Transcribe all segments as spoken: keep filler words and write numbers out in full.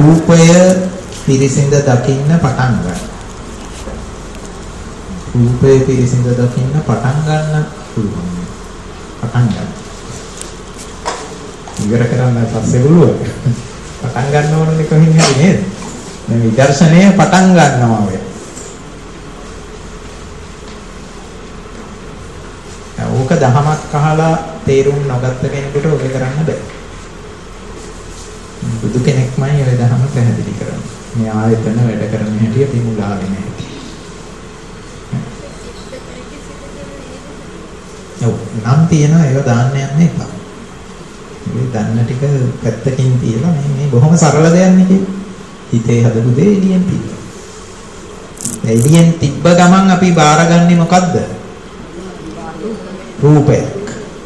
රූපය පිරිසිඳ දකින්න පටන් ගන්න. රූපය පිරිසිඳ දකින්න පටන් ගන්න පුළුවන්. පටන් ගන්න. ඉවර කරන්න පස්සේ බලුවා. පටන් ගන්න ඕනේ කොහෙන් හරි නේද? මේ විදර්ශනය පටන් ගන්නවා ඔය. ඕක දහමක් අහලා තේරුම් නොගත්ත කෙනෙකුට ඔක කරන්න බෑ. බුදු කෙනෙක්මයි ඔය දහම පැහැදිලි කරන්නේ. මේ ආයතන වැඩ කරන හැටි අපි මුලාවේ නැහැ. ඔව් නම් තියෙනවා ඒව දාන්න යන්න එපා. මේ දන්න ටික පැත්තකින් තියලා මේ මේ බොහොම සරල දෙයක් නේ කියේ. හිතේ හදපු දේ එළියෙන් තිබ්බ. එළියෙන් තිබ්බ ගමන් අපි බාරගන්නේ මොකද්ද? රූපයක්.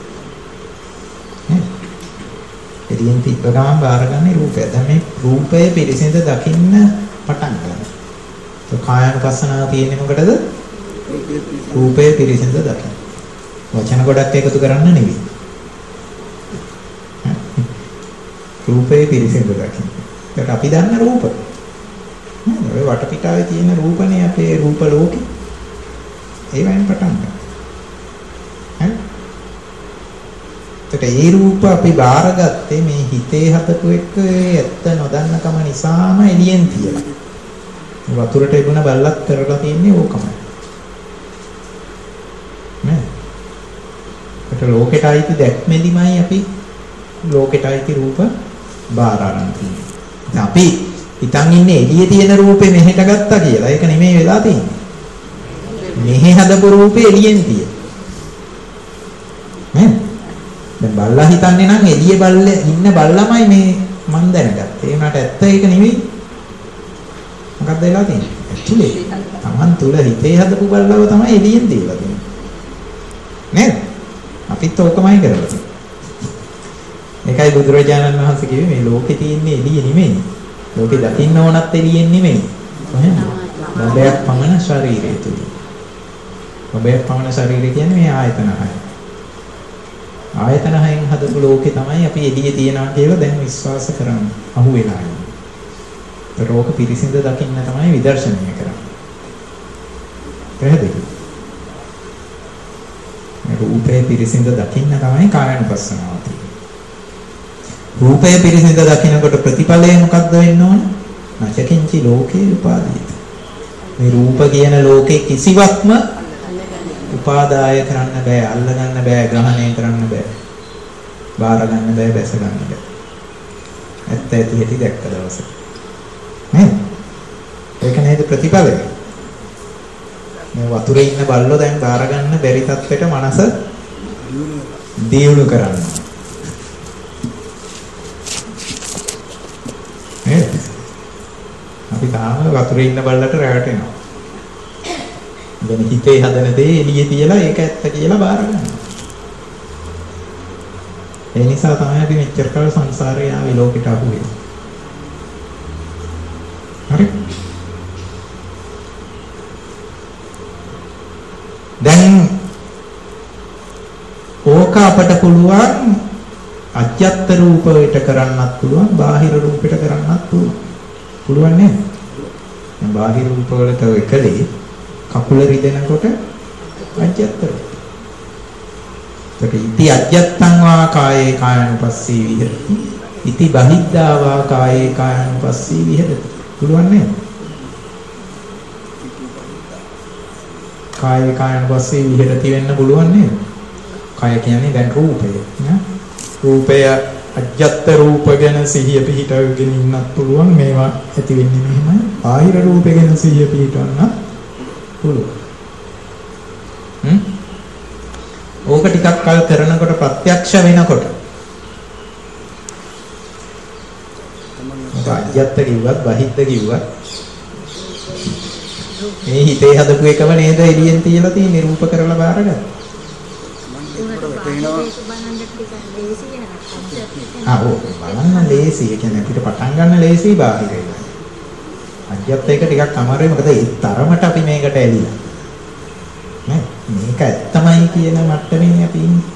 එළියෙන් තිබ්බ ගමන් බාරගන්නේ රූපය. දැන් මේ රූපය පිරිසිඳ දකින්න පටන් ගන්නවා. ඒ කායනුපස්සනාව තියෙන්නේ මොකටද? රූපය පිරිසිඳ දකින්න. වචන ගොඩක් එකතු කරන්න නෙවෙයි. රූපේ පිරිසිදු දකින්න. ඒක අපි දන්න රූප. නේද? ඔය වටපිටාවේ තියෙන රූපනේ අපේ රූප ලෝකේ. ඒවෙන් පටන් ගන්න. හරි? ඒකට ඒ රූප අපි බාරගත්තේ මේ හිතේ හදපු එක ඇත්ත නොදන්නකම නිසාම එළියෙන් තියලා. වතුරට එබුණ බල්ලක් කරලා තියෙන්නේ ඕකමයි. නේද? ඒකට ලෝකෙට අයිති දැක්මෙදිමයි අපි ලෝකෙට අයිති රූප බාර ගන්න තියෙන්නේ. දැන් අපි හිතන් ඉන්නේ එළියේ තියෙන රූපේ මෙහෙට ගත්තා කියලා. ඒක නෙමෙයි වෙලා තියෙන්නේ. මෙහෙ හදපු රූපේ එළියෙන් තියෙන. නේ? දැන් බල්ලා හිතන්නේ නම් එළියේ බල්ල ඉන්න බල්ලාමයි මේ මන් දැනගත්තේ. ඒ උනාට ඇත්ත ඒක නෙමෙයි. මොකක්ද වෙලා තියෙන්නේ? ඇතුලේ. Taman තුල හිතේ හදපු බල්ලව තමයි එළියෙන් තියලා තියෙන්නේ. නේද? අපිත් ඕකමයි කරලා තියෙන්නේ. ඒකයි බුදුරජාණන් වහන්සේ කිව්වේ මේ ලෝකේ තියෙන්නේ එළිය නෙමෙයි. ලෝකේ දකින්න ඕනත් එළියෙන් නෙමෙයි. කොහෙන්ද? බබයක් පමණ ශරීරය තුල. බබයක් පමණ ශරීරය කියන්නේ මේ ආයතන හය. ආයතන හයෙන් හදපු ලෝකේ තමයි අපි එළියේ තියනවා කියලා දැන් විශ්වාස කරන්නේ. අහු වෙලා ඉන්නේ. ඒ රෝග පිරිසිඳ දකින්න තමයි විදර්ශනය කරන්නේ. පැහැදිලිද? මේ රූපේ පිරිසිඳ දකින්න තමයි කායනුපස්සනාව තියෙන්නේ. රූපය පිරිසිඳ දකින්නකොට ප්‍රතිඵලය මොකක්ද වෙන්න ඕන? නැචකින්චි ලෝකේ උපාදීත. මේ රූප කියන ලෝකේ කිසිවක්ම උපාදාය කරන්න බෑ, අල්ල ගන්න බෑ, ග්‍රහණය කරන්න බෑ. බාර ගන්න බෑ, බැස ගන්න බෑ. ඇත්ත ඇති හැටි දැක්ක දවසේ. නේද? ඒක නේද ප්‍රතිඵලය? මේ වතුරේ ඉන්න බල්ලෝ දැන් බාර ගන්න බැරි තත්ත්වෙට මනස දියුණු කරනවා. නේද? අපි තාම වතුරේ ඉන්න බල්ලට රැවටෙනවා. දැන් හිතේ හදන දේ එළියේ තියලා ඒක ඇත්ත කියලා බාර ගන්නවා. ඒ නිසා තමයි අපි මෙච්චර කාල සංසාරේ ආවේ ලෝකෙට අහු වෙන්නේ. හරි? දැන් ඕක අපට පුළුවන් අජ්ජත් රූපයට කරන්නත් පුළුවන්, බාහිර රූපයට කරන්නත් පුළුවන්. පුළුවන් නේද? දැන් බාහිර රූප වලට එකලේ කකුල රිදෙනකොට අජ්ජත් රූප. ඒක ඉති අජ්ජත්තං වා කායේ කායනුපස්සී විහෙරති. ඉති බහිද්ධා වා කායේ කායනුපස්සී විහෙරති. පුළුවන් නේද? කායේ කායනුපස්සී විහෙරති වෙන්න පුළුවන් නේද? කය කියන්නේ දැන් රූපය නේ? රූපය අජ්ජත් රූප ගැන සිහිය පිහිටවගෙන ඉන්නත් පුළුවන්. මේවා ඇති වෙන්නේ මෙහෙමයි. බාහිර රූප ගැන සිහිය පිහිටවන්න පුළුවන්. හ්ම්? ඕක ටිකක් කල් කරනකොට ප්‍රත්‍යක්ෂ වෙනකොට අජ්ජත් කිව්වත් බහිද්ද කිව්වත් මේ හිතේ හදපු එකම නේද එළියෙන් තියලා තියෙන්නේ රූප කරලා බාරගන්න. ආ ඔව් බලන්න ලේසි. ඒ කියන්නේ අපිට පටන් ගන්න ලේසි බාහිරේ. අජ්ජත් එක ටිකක් අමාරුයි. මොකද ඒ තරමට අපි මේකට ඇලිලා. නේ? මේක ඇත්තමයි කියන මට්ටමින් අපි ඉන්නේ.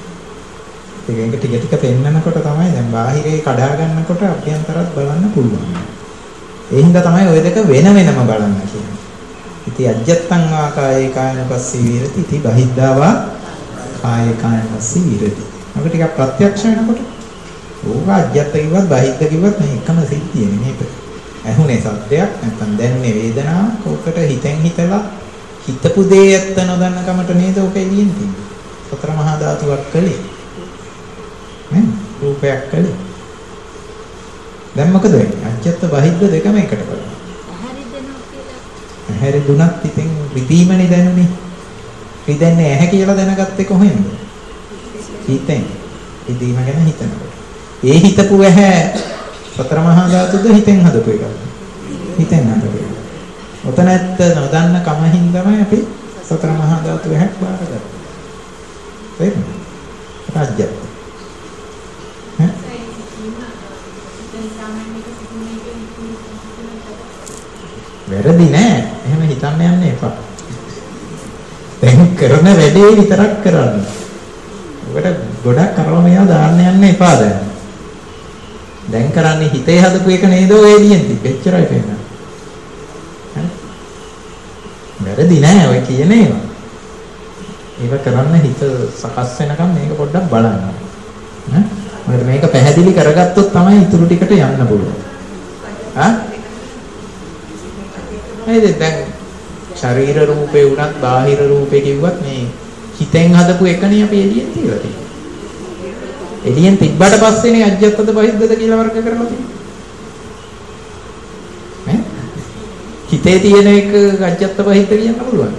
ඒක ටික ටික පෙන්නනකොට තමයි දැන් බාහිරේ කඩා ගන්නකොට අභ්‍යන්තරත් බලන්න පුළුවන්. ඒ හින්දා තමයි ওই දෙක වෙන වෙනම බලන්න කියන්නේ. ඉති අජ්ජත්තං වා කායේ කායනුපස්සී විරති ඉති බහිද්ධා වා කායේ කායනුපස්සී විරති. ඔක ටිකක් ප්‍රත්‍යක්ෂ වෙනකොට ඕක අජ්ජත්ත කිව්වත් බහිද්ධ කිව්වත් මේ එකම සිද්ධිය නෙමෙයි. ඇහුනේ සත්‍යයක් නැත්නම් දැනුනේ වේදනාවක්. ඔකට හිතෙන් හිතලා හිතපු දේ ඇත්ත නොදන්න කමට නේද ඔක එළියෙන් තියෙන්නේ. සතර මහා ධාතුවක් කලේ. නේ? රූපයක් කලේ. දැන් මොකද වෙන්නේ? අජ්ජත්ත බහිද්ධ දෙකම එකට බලනවා. ඇහැරි දෙනවා කියලා. ඇහැරි දුනත් ඉතින් රිදීමනේ දැනුනේ. රිදෙන්නේ ඇහැ කියලා දැනගත්තේ කොහෙන්ද? හිතෙන්. රිදීම ගැන හිතනකොට. ඒ හිතපු ඇහැ සතර මහා ධාතුද හිතෙන් හදපු එකද? හිතෙන් හදපු එක. ඔතන ඇත්ත නොදන්න කමින් තමයි අපි සතර මහා ධාතු ඇහැක් බාරගත්තේ. තේරුණාද? රාජ්‍යත්. ඈ? වැරදි නෑ. එහෙම හිතන්න යන්න එපා. දැන් කරන වැඩේ විතරක් කරන්න. ඔකට ගොඩක් කරලා මෙයා දාන්න යන්න එපා දැන්. දැන් කරන්නේ හිතේ හදපු එක නේද ඔය එළියෙන් තිබ්බ. එච්චරයි පේන්නේ. හරි? වැරදි නෑ ඔය කියන ඒවා. ඒක කරන්න හිත සකස් වෙනකම් මේක පොඩ්ඩක් බලන්න. ඈ? මොකද මේක පැහැදිලි කරගත්තොත් තමයි ඊටු ටිකට යන්න පුළුවන්. ආ? නේද? දැන් ශරීර රූපේ උනත් බාහිර රූපේ කිව්වත් මේ හිතෙන් හදපු එකනේ අපි එළියෙන් තියලා තියෙන්නේ. එළියෙන් තිබ්බට පස්සේනේ අජ්ජත්තද බහිද්දද කියලා වර්ග කරලා තියෙන්නේ. ඈ? හිතේ තියෙන එක අජ්ජත්ත බහිද්ද කියන්න පුළුවන්.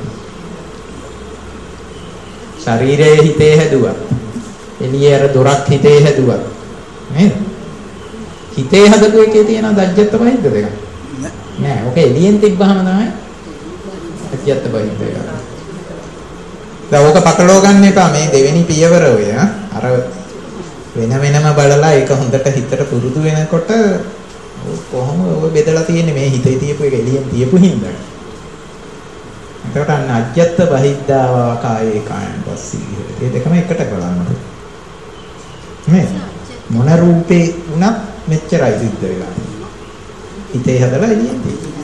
ශරීරයේ හිතේ හැදුවා. එළියේ අර දොරක් හිතේ හැදුවා. නේද? හිතේ හදපු එකේ තියෙන අජ්ජත්ත බහිද්ද දෙක. නෑ. ඔක එළියෙන් තිබ්බහම තමයි අජ්ජත්ත බහිද්ද එක. දැන් ඕක පටලව ගන්න එපා. මේ දෙවෙනි පියවර ඔය අර වෙන වෙනම බලලා ඒක හොඳට හිතට පුරුදු වෙනකොට කොහොම ඔය බෙදලා තියෙන්නේ මේ හිතේ තියපු එක එළියෙන් තියපු හින්දා. එතකොට අන්න අජ්ජත්ත බහිද්ධා කායේ කායන් පස්සී. මේ දෙකම එකට බලන්න. නේ? මොන රූපේ වුණත් මෙච්චරයි සිද්ධ වෙලා. හිතේ හදලා එළියෙන් තියෙන්නේ.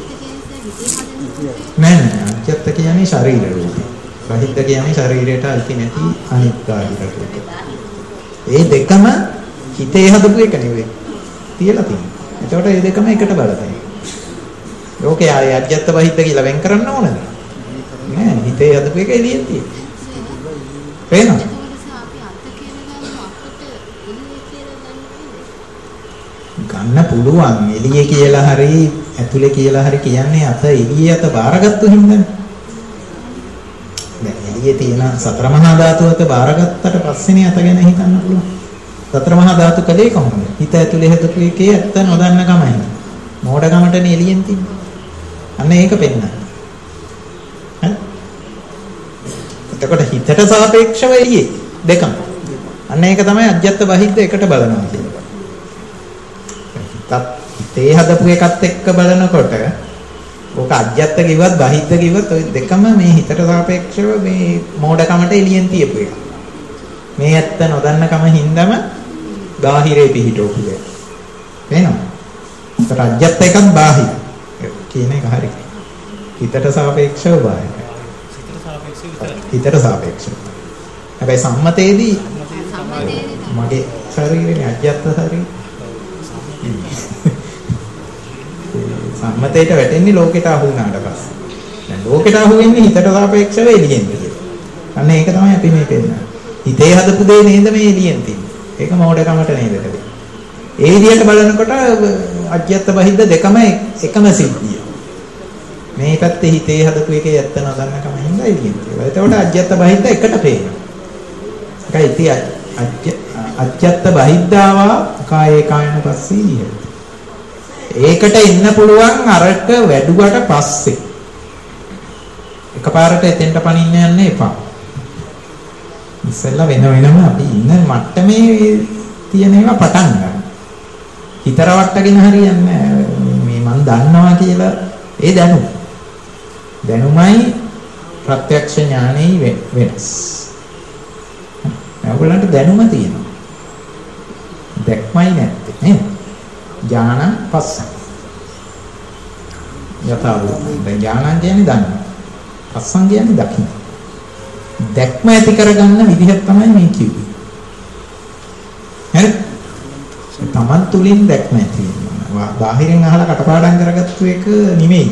නෑ නෑ අජ්ජත්ත කියන්නේ ශරීර රූපේ. බහිද්ධ කියන්නේ ශරීරයට අයිති නැති අනිත් කායික රූපේ. ඒ දෙකම හිතේ හදපු එක නෙවෙයි. තියලා තියෙනවා. එතකොට මේ දෙකම එකට බලතයි. ඕකේ ආයේ අජ්ජත්ත බහිද්ද කියලා වෙන් කරන්න ඕනද? නෑ හිතේ හදපු එක එළියෙන් තියෙනවා. පේනවද? ගන්න පුළුවන් එළියේ කියලා හරි ඇතුලේ කියලා හරි කියන්නේ අත එළියේ අත බාරගත්තු හින්දානේ. දැන් එළියේ තියෙන සතර මහා ධාතුවත බාරගත්තට පස්සේනේ අත ගැන හිතන්න පුළුවන්. සතර මහා ධාතු කලේ කොහොමද? හිත ඇතුලේ හදපු එකේ ඇත්ත නොදන්න කමයි. මෝඩකමටනේ එළියෙන් තින්නේ. අන්න ඒක පෙන්නන. හරි? එතකොට හිතට සාපේක්ෂව එළියේ දෙකම. අන්න ඒක තමයි අජ්ජත්ත බහිද්ද එකට බලනවා කියන්නේ. හිතත් හිතේ හදපු එකත් එක්ක බලනකොට ඕක අජ්ජත්ත කිව්වත් බහිද්ද කිව්වත් ওই දෙකම මේ හිතට සාපේක්ෂව මේ මෝඩකමට එළියෙන් තියපු එක. මේ ඇත්ත නොදන්න කම හින්දාම බාහිරේ පිහිටෝපු එක. වෙනවා. ඒතර අජ්ජත්ත එකක් බාහිර. කියන එක හරි. හිතට සාපේක්ෂව බාහිර. හිතට සාපේක්ෂව. හැබැයි සම්මතයේදී මගේ ශරීරේ අජ්ජත්ත ශරීරය සම්මතයට වැටෙන්නේ ලෝකෙට අහු වුණාට පස්සේ. දැන් ලෝකෙට අහු වෙන්නේ හිතට සාපේක්ෂව එළියෙන් කියලා. අන්න ඒක තමයි අපි මේ පෙන්නන්නේ. හිතේ හදපු දේ නේද මේ එළියෙන් තියෙන්නේ. ඒක මෝඩකමට නේද කරේ. ඒ විදිහට බලනකොට අජ්ජත්ත බහිද්ද දෙකම එකම සිද්ධිය. මේ පැත්තේ හිතේ හදපු එකේ ඇත්ත නොදන්නකම හින්දා එළියෙන් තියෙනවා. එතකොට අජ්ජත්ත බහිද්ද එකට පේනවා. ඒකයි ඉතින් අජ්ජත්ත බහිද්දාවා කායේ කායන පස්සේ නිහෙත. ඒකට ඉන්න පුළුවන් අරක වැඩුවට පස්සේ. එකපාරට එතෙන්ට පනින්න යන්න එපා. ඉස්සෙල්ලා වෙන වෙනම අපි ඉන්න මට්ටමේ තියෙන ඒවා පටන් ගන්න. හිතරවට්ටගෙන හරියන්නේ මේ මන් දන්නවා කියලා ඒ දැනුම. දැනුමයි ප්‍රත්‍යක්ෂ ඥානෙයි වෙනස්. ඔයගොල්ලන්ට දැනුම තියෙනවා. දැක්මයි නැත්තේ නේද? ඥාන පස්ස. යථාභූතං. දැන් ඥානං කියන්නේ දන්න. පස්සං කියන්නේ දකින්න. දැක්ම ඇති කරගන්න විදිහක් තමයි මේ කිව්වේ. හරි? තමන් තුලින් දැක්ම ඇති වෙනවා. බාහිරින් අහලා කටපාඩම් කරගත්තු එක නෙමෙයි.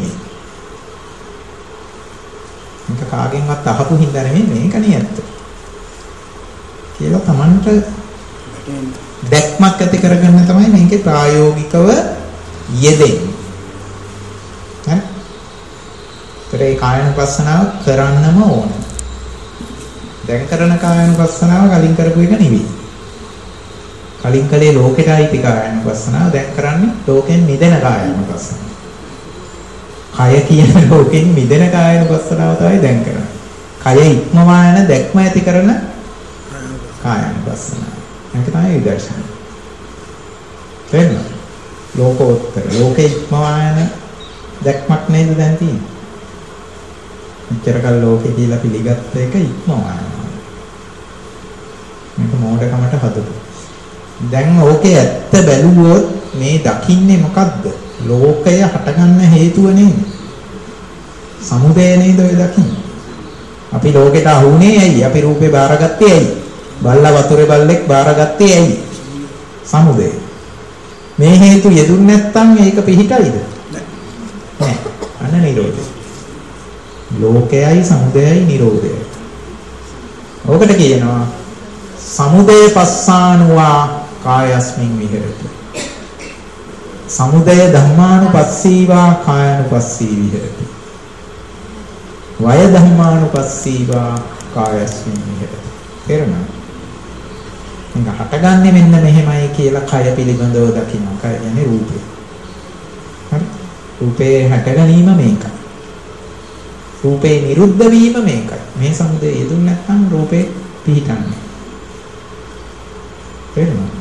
මේක කාගෙන්වත් අහපු හින්දා නෙමෙයි මේක නේ ඇත්ත. කියලා තමන්ට දැක්මක් ඇති කරගන්න තමයි මේකේ ප්‍රායෝගිකව යෙදෙන්නේ. හරි? ඒ කායනුපස්සනාව කරන්නම ඕන. දැන් කරන කායනුපස්සනාව කලින් කරපු එක නෙවෙයි. කලින් කලේ ලෝකෙටයි ති කායනුපස්සනාව දැන් කරන්නේ ලෝකෙන් මිදෙන කායනුපස්සනාව. කය කියන ලෝකෙන් මිදෙන කායනුපස්සනාව තමයි දැන් කරන්නේ. කය ඉක්මවා යන දැක්ම ඇති කරන කායනුපස්සනාව. මේක තමයි විදර්ශනා. තේරෙනවද? ලෝකෝත්තර ලෝකේ ඉක්මවා යන දැක්මක් නේද දැන් තියෙන්නේ. මෙච්චර කල් ලෝකේ කියලා පිළිගත්ත එක ඉක්මවා යනවා. මේක මෝඩකමට හදපු. දැන් ඕකේ ඇත්ත බැලුවොත් මේ දකින්නේ මොකද්ද? ලෝකය හටගන්න හේතුව නේද? සමුදය නේද ඔය දකින්නේ? අපි ලෝකෙට අහුනේ ඇයි? අපි රූපේ බාරගත්තේ ඇයි? බල්ලා වතුරේ බල්ලෙක් බාරගත්තේ ඇයි? සමුදය. මේ හේතු යෙදුන්නේ නැත්නම් ඒක පිහිටයිද? නැහැ. අන්න නිරෝධය. ලෝකයයි සමුදයයි නිරෝධයයි. ඔකට කියනවා සමුදය පස්සානුවා කායස්මින් විහෙරති. සමුදය ධම්මානුපස්සීවා කායानुපස්සී විහෙරති. වය ධම්මානුපස්සීවා කායස්මින් විහෙරති. තේරුණාද? මේක හටගන්නේ මෙන්න මෙහෙමයි කියලා කය පිළිබඳව දකින්න. කය කියන්නේ රූපේ. හරි? රූපේ හට ගැනීම මේකයි. රූපේ නිරුද්ධ වීම මේකයි. මේ සමුදය යෙදුන්නේ නැත්නම් රූපේ පිහිටන්නේ. තේරුණාද?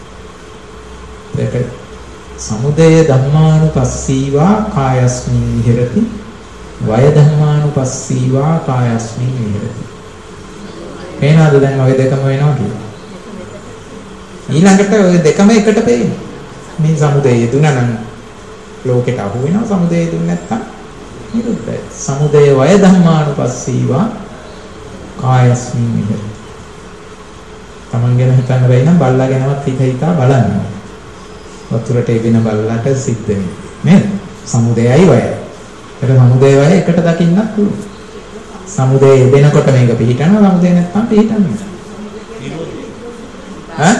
ඒක සමුදය ධම්මානුපස්සීවා කායස්මින් විහෙරති. වය ධම්මානුපස්සීවා කායස්මින් විහෙරති. පේනවද දැන් ඔය දෙකම වෙනවා කියලා? ඊළඟට ඔය දෙකම එකට පේනවා. මේ සමුදය යෙදුණා නම් ලෝකෙට අහු වෙනවා. සමුදය යෙදුන්නේ නැත්නම් නිරුද්ධයි. සමුදය වය ධම්මානුපස්සීවා කායස්මින් විහෙරති. තමන් ගැන හිතන්න බැයි නම් බල්ලා ගැනවත් හිත හිතා බලන්න. වතුරට එබෙන බල්ලාට සිද්ධ වෙන්නේ නේද? සමුදයයි වයයි. ඒක සමුදය වය එකට දකින්නත් පුළුවන්. සමුදය එබෙනකොට මේක පිහිටනවා. සමුදය නැත්නම් පිහිටන්නේ නැහැ.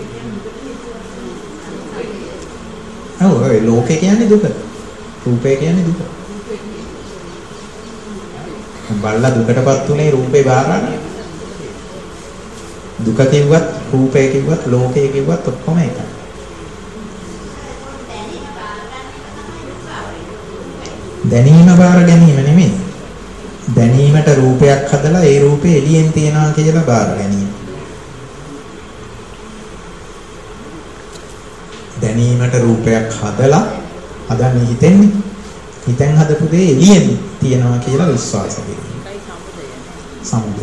ඈ? ඔව් ඒ ලෝකේ කියන්නේ දුක. රූපේ කියන්නේ දුක. බල්ලා දුකටපත් උනේ රූපේ බාරානේ. දුක කිව්වත් රූපේ කිව්වත් ලෝකේ කිව්වත් ඔක්කොම එකයි. දැනීම බාර ගැනීම නෙමෙයි. දැනීමට රූපයක් හදලා ඒ රූපේ එළියෙන් තියනවා කියලා බාර ගැනීම. දැනීමට රූපයක් හදලා හදන්නේ හිතෙන්නේ. හිතෙන් හදපු දේ එළියෙන් තියනවා කියලා විශ්වාස කිරීම. සමුදය.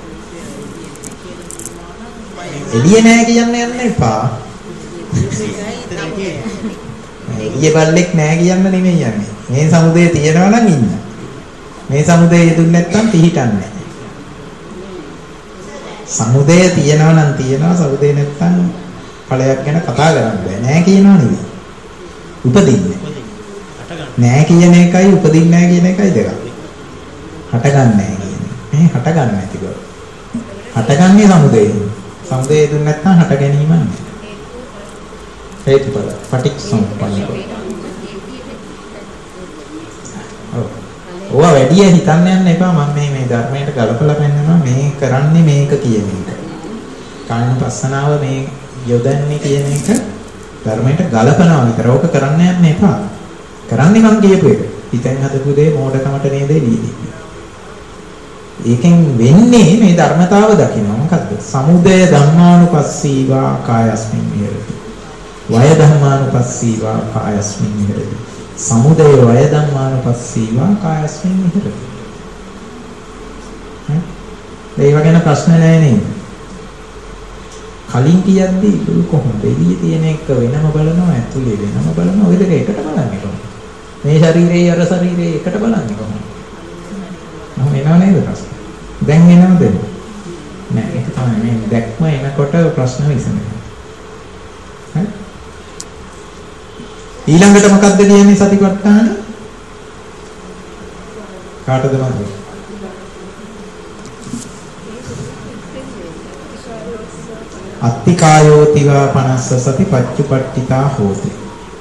එළිය නෑ කියන්න යන්න එපා. එළිය බල්ලෙක් නෑ කියන්න නෙමෙයි යන්නේ. මේ සමුදය තියනවා නම් ඉන්න. මේ සමුදය යෙදුන්නේ නැත්නම් පිහිටන්නේ නැහැ. සමුදය තියනවා නම් තියනවා, සමුදය නැත්නම් ඵලයක් ගැන කතා කරන්න බෑ. නෑ කියනවා නෙවෙයි. උපදින්නේ. නෑ කියන එකයි උපදින්නේ නෑ කියන එකයි දෙකක්. හටගන්නේ නෑ කියන්නේ. මේ හටගන්නේ නැති බව. හටගන්නේ සමුදය. සමුදය යෙදුන්නේ නැත්නම් හට ගැනීම නෑ. හේතුඵල පටිච්චසමුප්පන්න. ඔවා වැඩි හිතන්න යන්න එපා. මම මේ මේ ධර්මයට ගලපලා පෙන්නනවා මේ කරන්නේ මේක කියන එක. කායනුපස්සනාව මේ යොදන්නේ කියන එක ධර්මයට ගලපනවා විතර. ඕක කරන්න යන්න එපා. කරන්නේ මං කියපු එක. හිතෙන් හදපු දේ මෝඩකමට නේද එළියදී. ඒකෙන් වෙන්නේ මේ ධර්මතාව දකින්න. මොකද්ද? සමුදය ධම්මානුපස්සීවා කායස්මින් විහෙරති. වය ධම්මානුපස්සීවා කායස්මින් විහෙරති. සමුදය වය ධම්මානුපස්සීවා කායස්මින් විහෙරති. හ්ම්. ඒක ගැන ප්‍රශ්න නැහැ නේද? කලින් කියද්දී කොහොමද එළියේ තියෙන එක වෙනම බලනවා, ඇතුලේ වෙනම බලනවා. ඔය දෙක එකට බලන්නේ කොහොමද? මේ ශරීරයේ අර ශරීරයේ එකට බලන්නේ කොහොමද? මම එනව නේද ප්‍රශ්න? දැන් එනවද? නෑ ඒක තමයි මේ දැක්ම එනකොට ප්‍රශ්න විසඳෙනවා. හරි? ඊළඟට මොකක්ද කියන්නේ සතිපට්ඨාන? කාටද මතක? අත්තිකායෝතිවා පනස්ස සති පච්චුපට්ඨිතා හෝති.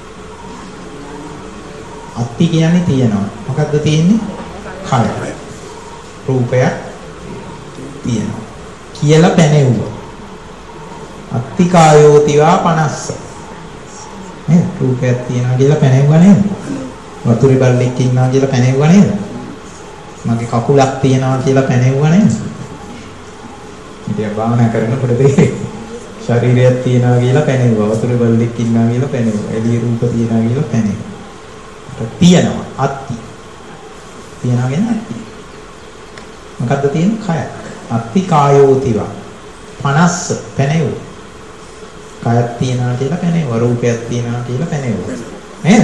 අත්ති කියන්නේ තියෙනවා. මොකක්ද තියෙන්නේ? කය. රූපයක් තියෙනවා. කියලා පැනෙවුවා. අත්තිකායෝතිවා පනස්ස. නේද? රූපයක් තියෙනවා කියලා පැනෙවුවා නේද? වතුරේ බල්ලෙක් ඉන්නවා කියලා පැනෙවුවා නේද? මගේ කකුලක් තියෙනවා කියලා පැනෙවුවා නේද? ඉතින් භාවනා කරනකොට තේරෙයි. ශරීරයක් තියෙනවා කියලා පැනෙවුවා. වතුරේ බල්ලෙක් ඉන්නවා කියලා පැනෙවුවා. එළිය රූප තියෙනවා කියලා පැනෙවුවා. තියෙනවා අත්ති. තියනවා කියන්නේ අත්ති. මොකද්ද තියෙන්නේ? කයක්. අත්ති කායෝතිවා. පනස්ස පැනෙවුවා. කයක් තියනවා කියලා පැනෙවුවා. රූපයක් තියනවා කියලා පැනෙවුවා. නේද?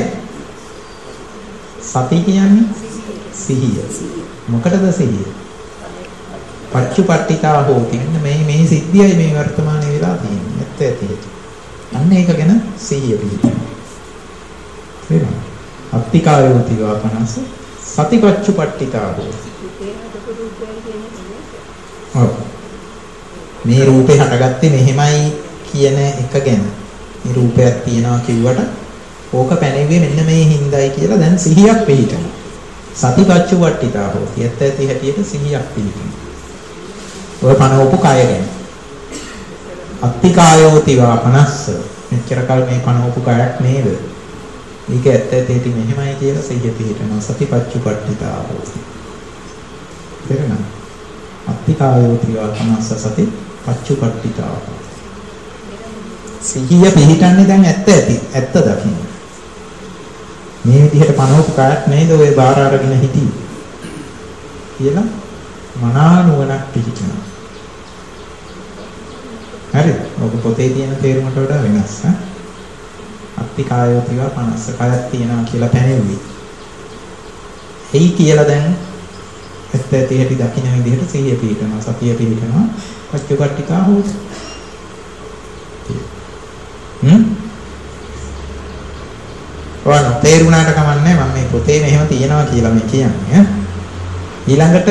සති කියන්නේ සිහිය. මොකටද සිහිය? පච්චුපට්ඨිතා හෝති. මේ මේ සිද්ධියයි මේ වර්තමානයේ වෙලා තියෙන්නේ. ඇත්ත ඇති. අන්න ඒක ගැන සිහිය පිළිගන්න. තේරුණා? අත්තිකායෝතිවා පනස්ස සතිපච්චුපට්ඨිතා හෝති. ඔව්. මේ රූපේ හටගත්තේ මෙහෙමයි කියන එක ගැන. මේ රූපයක් තියනවා කිව්වට ඕක පැනෙන්නේ මෙන්න මේ හිඳයි කියලා දැන් සිහියක් පිළිටනවා. සතිපච්චුපට්ඨිතා හෝති. ඇත්ත ඇති හැටියට සිහියක් පිළිටනවා. ඔය පනවපු කය ගැන. අත්තිකායෝතිවා පනස්ස. මෙච්චර කල් මේ පනවපු කයක් නේද? මේක ඇත්ත ඇත්තටි මෙහෙමයි කියලා සිහිය පිළිටනවා. සතිපච්චුපට්ඨිතා හෝති. තේරෙනවද? අත්තිකායෝතිවා පනස්ස සති පච්චුපට්ඨිතා. සිහිය පිළිටන්නේ දැන් ඇත්ත ඇති. ඇත්ත දකින්න. මේ විදිහට පනවපු කයක් නේද ඔය බාර අරගෙන හිටියේ කියලා මනා නුවණක් පිළිටනවා. හරිද? ඔබ පොතේ තියෙන තේරුමට වඩා වෙනස් ඈ. අත්තිකායෝතිවා පනස්ස කයක් තියනවා කියලා පැනෙවි. එයි කියලා දැන් ඇත්ත ඇති හැටි දකින්න විදිහට සිහිය පිළිටනවා. සතිය පිළිටනවා. පච්චුපට්ඨිතා හොත්. හ්ම්? ඔන්න තේරුණාට කමන්නේ මම මේ පොතේ මෙහෙම තියනවා කියලා මේ කියන්නේ ඈ. ඊළඟට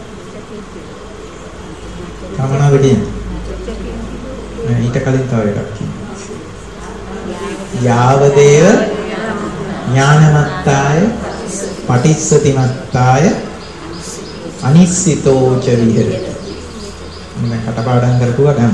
කමනා වෙන්නේ. ඊට කලින් තව එකක් කියනවා. යාවදේව ඥානමත්තාය පටිච්චසතිමත්තාය අනිස්සිතෝච විහෙරති. මම කටපාඩම් කරපුවා ගන්න.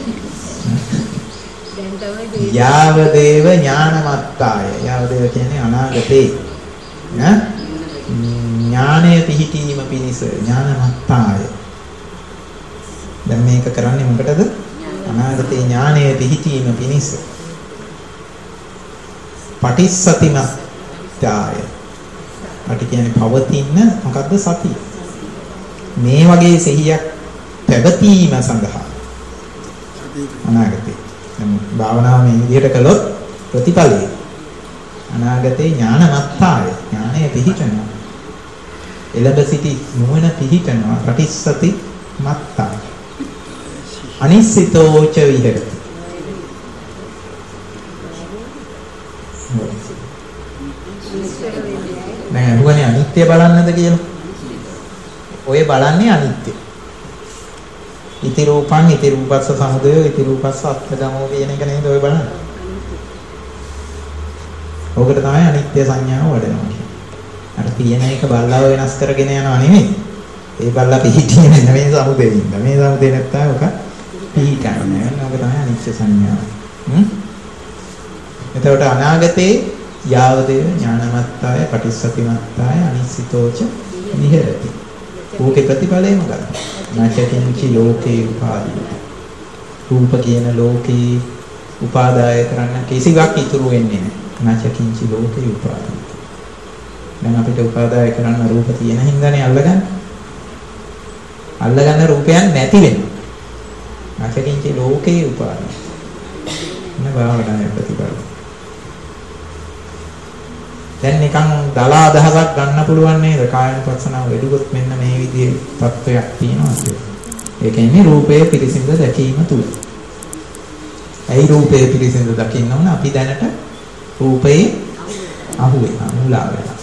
යාවදේව ඥානමත්තාය. යාවදේව කියන්නේ අනාගතේ. ඈ ඥානය පිහිටීම පිණිස ඥානමත්තාය. දැන් මේක කරන්නේ මොකටද? අනාගතේ ඥානය පිහිටීම පිණිස. පටිච්චසතිමත්තාය. පටි කියන්නේ පවතින මොකද්ද? සතිය. මේ වගේ සිහියක් පැවතීම සඳහා අනාගතේ දැන් භාවනාව මේ විදිහට කළොත් ප්‍රතිඵලය අනාගතේ ඥානමත්තාය. ඥානය පිහිටනවා. එළඹ සිටි නුවණ පිහිටනවා. පටිච්චසති මත්තාය. අනිස්සිතෝච විහෙරති. දැන් අහුවනේ අනිත්‍ය බලන්නද කියලා. ඔය බලන්නේ අනිත්‍ය. ඉති රූපං ඉති රූපස්ස සමුදය ඉති රූපස්ස අත්ථගමෝ කියන එක නේද ඔය බලන්නේ. ඕකට තමයි අනිත්‍ය සංඥාව වඩනවා කියන්නේ. අර තියෙන එක බල්ලව වෙනස් කරගෙන යනවා නෙමෙයි. ඒ බල්ලා පිහිටියේ නෙමෙයි සමුදෙින්ද. මේ සමුදේ නැත්තම් ඔක පිහිටන්නේ. ඕක තමයි අනිත්‍ය සංඥාව. හ්ම්. එතකොට අනාගතේ යාවදේව ඥානමත්තාය පටිච්චසතිමත්තාය අනිස්සිතෝච විහෙරති. ඕකේ ප්‍රතිඵලය මොකක්ද? නැචකින්චි ලෝකේ උපාදී. රූප කියන ලෝකේ උපාදාය කරන්න කිසිවක් ඉතුරු වෙන්නේ නැහැ. නැචකින්චි ලෝකේ උපාදී. දැන් අපිට උපාදාය කරන්න රූප තියෙන හින්දානේ අල්ලගන්නේ. අල්ලගන්න රූපයන් නැති වෙනවා. නැචකින්චි ලෝකේ උපාදී. නේ භාවනාවේ ප්‍රතිඵල. දැන් නිකන් දලා අදහසක් ගන්න පුළුවන් නේද? කායනුපස්සනාව වැඩිගොත් මෙන්න මේ විදිහේ තත්වයක් තියෙනවා කියලා. ඒ කියන්නේ රූපයේ පිරිසිඳ දැකීම තුල. ඇයි රූපයේ පිරිසිඳ දකින්න ඕන? අපි දැනට රූපේ අහු වෙනවා, මුලා වෙනවා.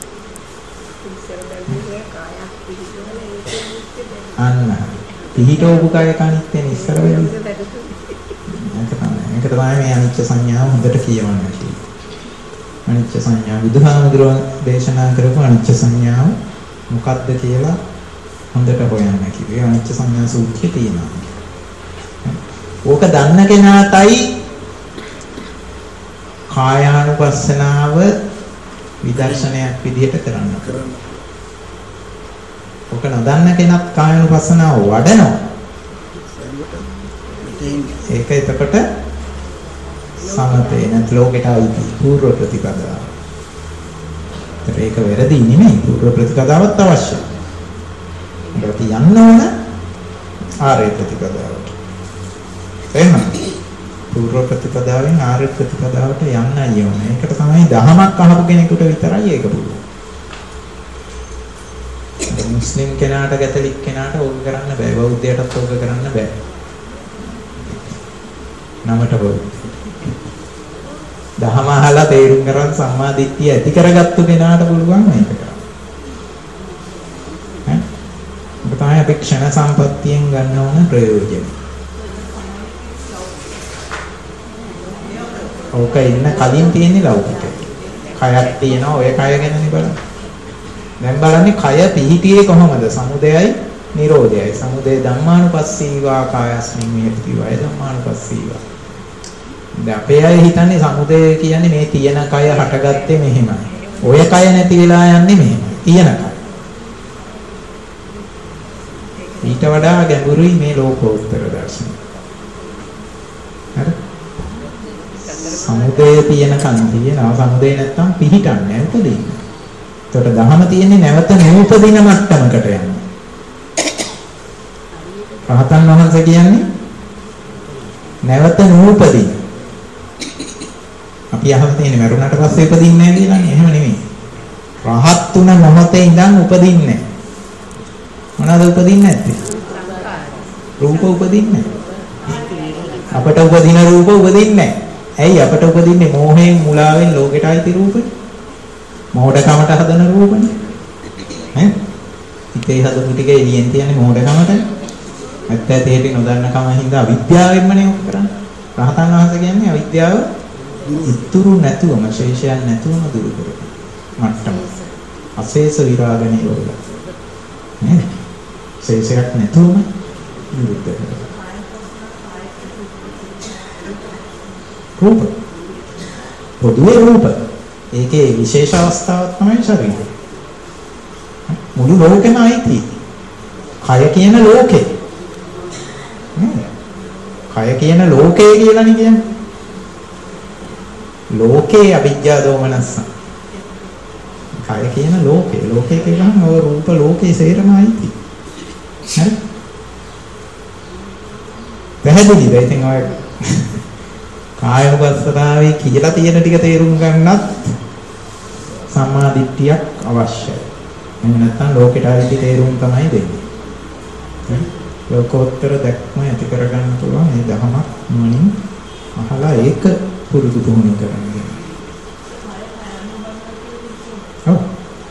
අන්න පිහිටෝපු කය කනිත්තේ ඉස්සර වෙන්නේ. ඒක තමයි. ඒක තමයි මේ අනිච්ච සංඥාව හොඳට කියවන්න තියෙන්නේ. අනිච්ච සංඥා බුදුහාමුදුරුවෝ දේශනා කරපු අනිච්ච සංඥාව මොකක්ද කියලා හොඳට හොයන්න කිව්වේ. අනිච්ච සංඥා සූත්‍රයේ තියෙනවා. ඕක දන්න කෙනාටයි කායානුපස්සනාව විදර්ශනයක් විදිහට කරන්න කරන්න. ඕක නොදන්න කෙනත් කායානුපස්සනාව වඩනවා. ඒක එතකොට සමතේ නැත් ලෝකයට ආйти පූර්ව ප්‍රතිපදාව. ඒක වැරදි නෙමෙයි. පූර්ව ප්‍රතිපදාවත් අවශ්‍යයි. ඒකට යන්න ඕන ආර්ය ප්‍රතිපදාවට. එහෙනම් පූර්ව ප්‍රතිපදාවෙන් ආර්ය ප්‍රතිපදාවට යන්නයි ඕනේ. ඒකට තමයි දහමක් අහපු කෙනෙකුට විතරයි ඒක පුළුවන්. මුස්ලිම් කෙනාට කැතලික් කෙනාට ඕක කරන්න බෑ. බෞද්ධයටත් ඕක කරන්න බෑ. නමට බෞද්ධ. දහම අහලා තේරුම් ගන්න සම්මා දිට්ඨිය ඇති කරගත්තු කෙනාට පුළුවන් මේක කරන්න. ඈ? ඔබ තමයි අපි ක්ෂණ සම්පත්තියෙන් ගන්න ඕන ප්‍රයෝජන. ඕක ඉන්න කලින් තියෙන්නේ ලෞකිකයි. කයක් තියෙනවා ඔය කය ගැනනේ බලන්න. දැන් බලන්නේ කය පිහිටියේ කොහොමද? සමුදයයි නිරෝධයයි. සමුදය ධම්මානුපස්සීවා කායස්මින් විහෙති වය ධම්මානුපස්සීවා. දැන් අපේ අය හිතන්නේ සමුදය කියන්නේ මේ තියෙන කය හටගත්තේ මෙහෙමයි. ඔය කය නැති වෙලා යන්නේ මෙහෙමයි. තියෙන කය. ඊට වඩා ගැඹුරුයි මේ ලෝකෝත්තර දර්ශනය. හරි? සමුදය තියෙන කන් තියෙනවා. සමුදය නැත්තම් පිහිටන්නේ උපදින්න. ඒකට දහම තියෙන්නේ නැවත නූපදින මට්ටමකට යන්න. රහතන් වහන්සේ කියන්නේ නැවත නූපදින. අපි අහලා තියෙන්නේ මරුණාට පස්සේ උපදින්නේ නැහැ කියලානේ. එහෙම නෙමෙයි. රහත් තුන මොහොතේ ඉඳන් උපදින්නේ නැහැ. මොනවාද උපදින්නේ නැත්තේ? රූප උපදින්නේ නැහැ. අපට උපදින රූප උපදින්නේ නැහැ. ඇයි අපට උපදින්නේ? මෝහයෙන් මුලාවෙන් ලෝකෙට ආйти රූපේ. මෝඩකමට හදන රූපනේ. ඈ? ඉතේ හදපු ටික එළියෙන් තියන්නේ මෝඩකමට. ඇත්ත ඇති හැටි නොදන්න කම හින්දා අවිද්‍යාවෙන්මනේ ඔක් කරන්නේ. රහතන් වහන්සේ කියන්නේ අවිද්‍යාව ඉතුරු නැතුවම ශේෂයන් නැතුවම දුරු කරන මට්ටම. අශේෂ විරාග නිරෝධ. නේද? ශේෂයක් නැතුවම නිරුද්ධ කරනවා. රූප. පොදුවේ රූප. ඒකේ විශේෂ අවස්ථාවක් තමයි ශරීරය. මුළු ලෝකෙම ආйти. කය කියන ලෝකේ. නේද? කය කියන ලෝකේ කියලානේ කියන්නේ. ලෝකේ අවිජ්ජා දෝමනස්ස. කය කියන ලෝකේ. ලෝකේ කියනම ඔය රූප ලෝකේ සේරම ආйти. හරි? පැහැදිලිද? ඉතින් ඔය කායනුපස්සනාවේ කියලා තියෙන ටික තේරුම් ගන්නත් සම්මා දිට්ඨියක් අවශ්‍යයි. එහෙම නැත්නම් ලෝකෙට ආйти තේරුම් තමයි දෙන්නේ. ලෝකෝත්තර දැක්ම ඇති කරගන්න පුළුවන් මේ දහමක් නුවණින් අහලා ඒක පුරුදු පුහුණු කරන්න. ඔව්.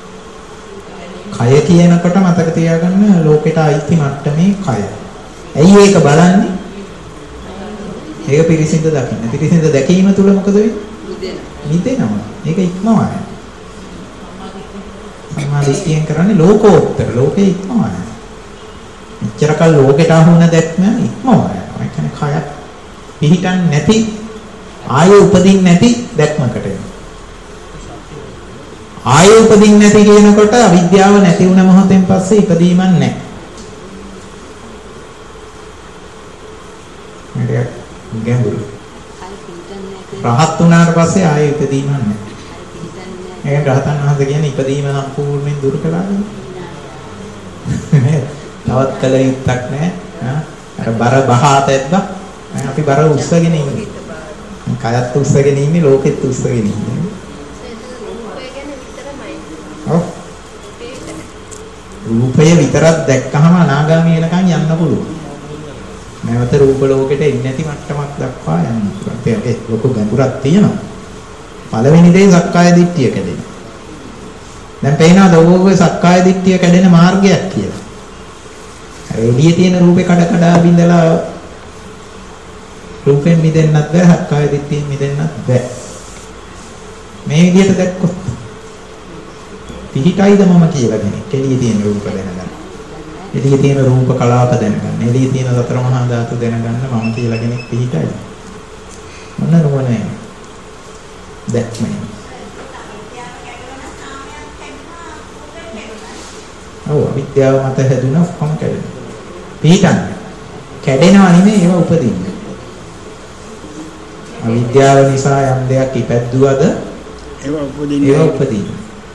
කය කියනකොට මතක තියාගන්න ලෝකෙට ආйти මට්ටමේ කය. ඇයි ඒක බලන්නේ? ඒක පිරිසිඳ දකින්න. පිරිසිඳ දැකීම තුල මොකද වෙන්නේ? නිදෙනවා. ඒක ඉක්මවනවා. සම්මා දිට්ඨියෙන් කරන්නේ ලෝකෝත්තර. ලෝකේ ඉක්මවනවා. මෙච්චරකල් ලෝකෙට අහුන දැක්ම ඉක්මවනවා. ඒ කියන්නේ කය පිහිටන් නැති ආයෙ උපදින්න නැති දැක්මකට එනවා. ආයෙ උපදින්න නැති කියනකොට අවිද්‍යාව නැති වුණ මොහොතෙන් පස්සේ ඉපදීමක් නැහැ. මේක ගැඹුරු. රහත් වුණාට පස්සේ ආයෙ ඉපදීමක් නැහැ. ඒක රහතන් වහන්සේ කියන්නේ ඉපදීම සම්පූර්ණයෙන් දුරු කළානේ. තවත් කල යුත්තක් නැහැ. අර බර බහා තැබ්බා. අපි බර උස්සගෙන ඉන්නේ. කයත් උස්සගෙන ඉන්නේ ලෝකෙත් උස්සගෙන ඉන්නේ. රූපය විතරක් දැක්කහම අනාගාමී වෙනකන් යන්න පුළුවන්. නැවත රූප ලෝකෙට එන්නේ නැති මට්ටමක් දක්වා යන්න පුළුවන්. ඒකේ ලොකු ගැඹුරක් තියෙනවා. පළවෙනි දේ සක්කාය දිට්ඨිය කැඩෙන. දැන් පේනවාද ඕකේ සක්කාය දිට්ඨිය කැඩෙන මාර්ගයක් කියලා. අර එළියේ තියෙන රූපේ කඩ කඩ බින්දලා රූපෙන් මිදෙන්නත් බෑ, සක්කාය දිට්ඨියෙන් මිදෙන්නත් බෑ. මේ විදිහට දැක්කොත් පිහිටයිද මම කියලා කෙනෙක් එළියේ තියෙන රූප දැනගන්න. එළියේ තියෙන රූප කලාප දැනගන්න. එළියේ තියෙන සතර මහා ධාතු දැනගන්න මම කියලා කෙනෙක් පිහිටයි. මොන නුවණයි? දැක්මයි. ඔව් විද්‍යාව මත හැදුණා කොහොම කැඩෙනවා. පිහිටන්නේ. කැඩෙනවා නෙමෙයි ඒවා උපදින්නේ. අවිද්‍යාව නිසා යම් දෙයක් ඉපැද්දුවද ඒවා උපදින්නේ. ඒවා උපදින්නේ.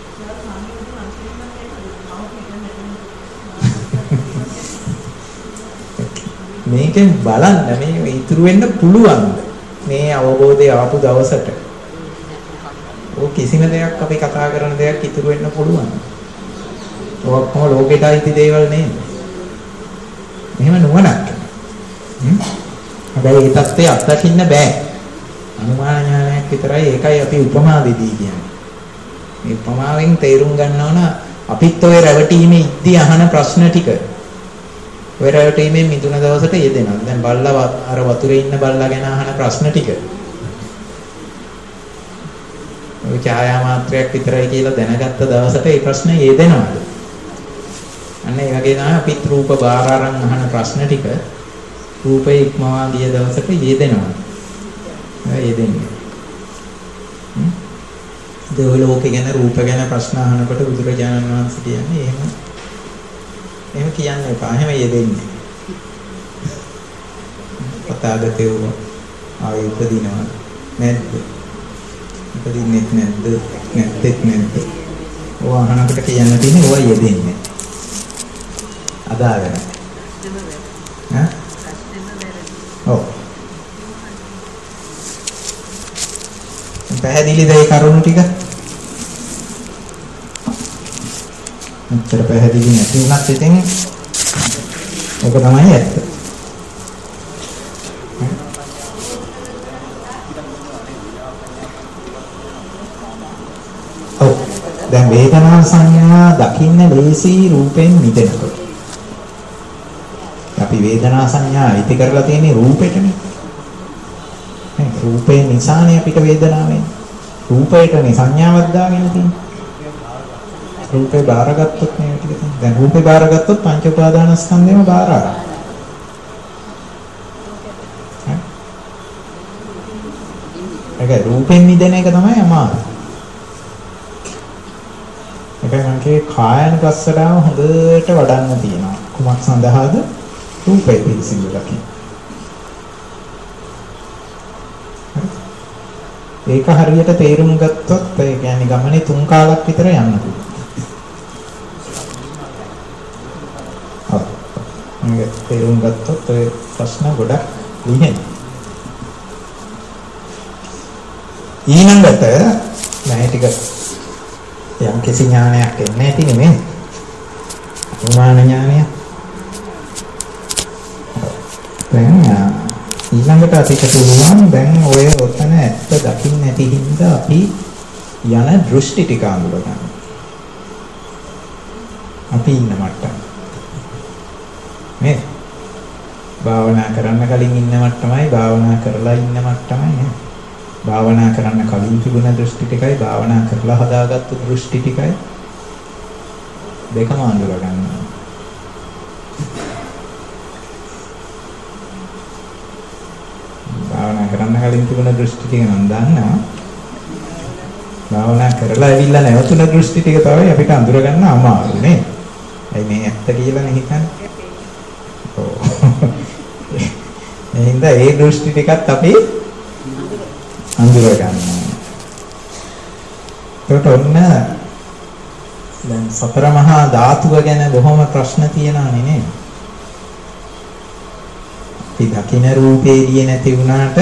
මේකෙන් බලන්න මේ ඉතුරු වෙන්න පුළුවන්. මේ අවබෝධය ආපු දවසට ඔය කිසිම දෙයක් අපි කතා කරන දෙයක් ඉතුරු වෙන්න පුළුවන්. ඔක්කොම ලෝකෙට අයිති දේවල් නෙමෙයි. එහෙම නුවණක්. හ්ම්. හැබැයි ඒ தත්ත්වය අත්දකින්න බෑ. අනුමාන ඥානයක් විතරයි. ඒකයි අපි උපමා වෙදී කියන්නේ. මේ උපමාවෙන් තේරුම් ගන්න ඕන අපිත් ඔය රැවටීමේ ඉද්දී අහන ප්‍රශ්න ටික. ඔය රැවටීමේ මිදුන දවසට යෙදෙනවා. දැන් බල්ලා අර වතුරේ ඉන්න බල්ලා ගැන අහන ප්‍රශ්න ටික. ඔය ඡායා මාත්‍රයක් විතරයි කියලා දැනගත්ත දවසට ඒ ප්‍රශ්නේ යෙදෙනවාද? අන්න ඒ වගේ තමයි අපිත් රූප බාර අරන් අහන ප්‍රශ්න ටික රූපේ ඉක්මවා ගිය දවසට යෙදෙනවා. ඒ යෙදෙන්නේ. හ්ම්. දෙවලෝක ගැන රූප ගැන ප්‍රශ්න අහනකොට බුදුරජාණන් වහන්සේ කියන්නේ එහෙම එහෙම කියන්න එපා. එහෙම යෙදෙන්නේ. පතාගතේ වුණා. ආයෙ උපදිනවා. නැද්ද? උපදින්නෙත් නැද්ද? නැත්තේත් නැද්ද? ඔය අහනකොට කියන්න තියෙන්නේ ඔය යෙදෙන්නේ. අදාගෙන. ඈ? ඔව්. පැහැදිලිද ඒ කරුණු ටික? මෙච්චර පැහැදිලි නැති වුණත් ඉතින් ඒක තමයි ඇත්ත. ඔව්. දැන් වේදනා සංඥා දකින්න ලේසි රූපෙන් මිදෙනකොට. අපි වේදනා සංඥා ඉති කරලා තියෙන්නේ රූපෙටනේ. නේ රූපේ නිසානේ අපිට වේදනාව එන්නේ. රූපයටනේ සංඥාවක් දාගෙන තියෙන්නේ. රූපේ බාරගත්තොත් මේ ටික තියෙනවා. දැන් රූපේ බාරගත්තොත් පංච උපාදානස්කන්ධෙම බාර ආවා. ඒක රූපෙන් මිදෙන එක තමයි අමාරු. ඒකයි මම කියේ කායනුපස්සනාව හොඳට වඩන්න තියෙනවා. කුමක් සඳහාද? රූපේ පිළිසිඳු දකින්න. ඒක හරියට තේරුම් ගත්තොත් ඒ කියන්නේ ගමනේ තුන් කාලක් විතර යන්න පුළුවන්. මේක තේරුම් ගත්තොත් ඔය ප්‍රශ්න ගොඩක් ලිහෙනවා. ඊළඟට මේ ටික යම් කිසි ඥානයක් එන්නේ නැති නෙමෙයි. අනුමාන ඥානය. දැන් ඊළඟට අපිට පුළුවන් දැන් ඔය ඔතන ඇත්ත දකින්න නැති හින්දා අපි යන දෘෂ්ටි ටික අඳුර ගන්න. අපි ඉන්න මට්ටම. මේ භාවනා කරන්න කලින් ඉන්න මට්ටමයි භාවනා කරලා ඉන්න මට්ටමයි නේ. භාවනා කරන්න කලින් තිබුණ දෘෂ්ටි ටිකයි භාවනා කරලා හදාගත්තු දෘෂ්ටි ටිකයි දෙකම අඳුර ගන්නවා. භාවනා කරන්න කලින් තිබුණ දෘෂ්ටි ටික නම් දන්නවා. භාවනා කරලා ඇවිල්ලා නැවතුන දෘෂ්ටි ටික තමයි අපිට අඳුර ගන්න අමාරු නේ. ඇයි මේ ඇත්ත කියලා නේ හිතන්නේ? ඔව්. එහෙනම් ඒ දෘෂ්ටි ටිකත් අපි අඳුර ගන්නවා. ඒකට ඔන්න දැන් සතර මහා ධාතුව ගැන බොහොම ප්‍රශ්න තියෙනවානේ නේද? අපි දකින්න රූපේ එළිය නැති වුණාට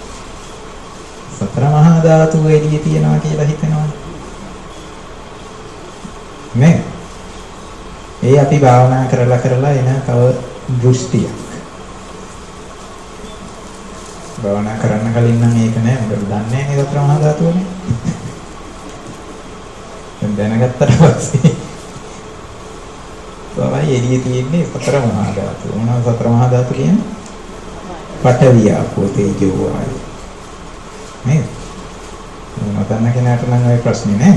සතර මහා ධාතුව එළිය තියනවා කියලා හිතනවා. නේ? ඒ අපි භාවනා කරලා කරලා එන තව දෘෂ්ටියක්. භාවනා කරන්න කලින් නම් ඒක නෑ. මොකද දන්නේ නෑ සතර මහා ධාතුවනේ. දැන් දැනගත්තට පස්සේ තමයි එළියේ තියෙන්නේ සතර මහා ධාතු. මොනවද සතර මහා ධාතු කියන්නේ? පඨවි ආපෝ තේජෝ වායෝ. නේද? මතන්න කෙනාට නම් ඔය ප්‍රශ්නේ නෑ.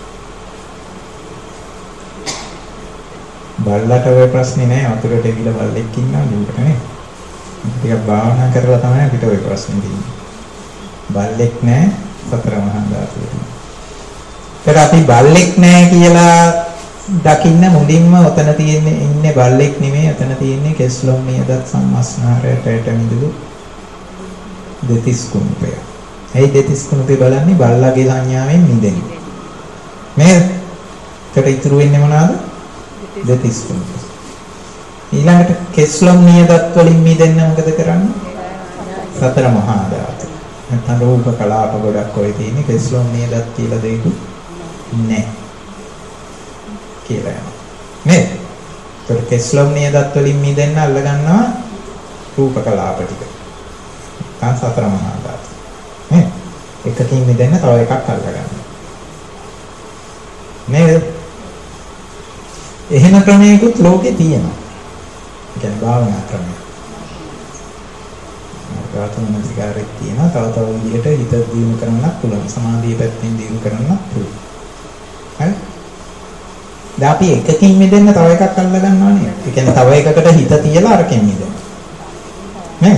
බල්ලට ඔය ප්‍රශ්නේ නෑ. වතුරට එවිල බල්ලෙක් ඉන්නවා නෙවෙයි නේ. ටිකක් භාවනා කරලා තමයි අපිට ඔය ප්‍රශ්නේ තියෙන්නේ. බල්ලෙක් නෑ සතර මහා ධාතු. ඒත් අපි බල්ලෙක් නෑ කියලා දකින්න මුලින්ම ඔතන තියෙන්නේ ඉන්නේ බල්ලෙක් නෙමෙයි. ඔතන තියෙන්නේ කෙස්ලොම් නියදත් සම්මස්නාරයට ඇට මිදුළු දෙතිස් කුණුපය. ඒ දෙතිස් කුණුපය බලන්නේ බල්ලගේ සංඥාවෙන් මිදෙන්න. නේද? ඒකට ඉතුරු වෙන්නේ මොනවාද? දෙතිස් කුණුපය. ඊළඟට කෙස්ලොම් නියදත් වලින් මිදෙන්න මොකද කරන්නේ? සතර මහා ධාතු. නැත්නම් රූප කලාප ගොඩක් ඔය තියෙන්නේ කෙස්ලොම් නියදත් කියලා දෙයක් නෑ. කියලා යනවා. නේද? ඒතර කෙස්ලොම් නියදත් වලින් මිදෙන්න අල්ල ගන්නවා රූප කලාප ටික. නැත්නම් සතර මහා ධාතු. නේද? එකකින් මිදෙන්න තව එකක් අල්ල ගන්නවා. නේද? එහෙම ක්‍රමයකුත් ලෝකේ තියෙනවා. ඒ කියන්නේ භාවනා ක්‍රමයක්. ධාතුමනසිකාරයක් තියෙනවා. තව තව විදිහට හිත දියුණු කරන්නත් පුළුවන්. සමාධිය පැත්තෙන් දියුණු කරන්නත් පුළුවන්. හරි? දැන් අපි එකකින් මිදෙන්න තව එකක් අල්ල ගන්නවා නේද? ඒ කියන්නේ තව එකකට හිත තියලා අරකින් මිදෙන්න. නේද?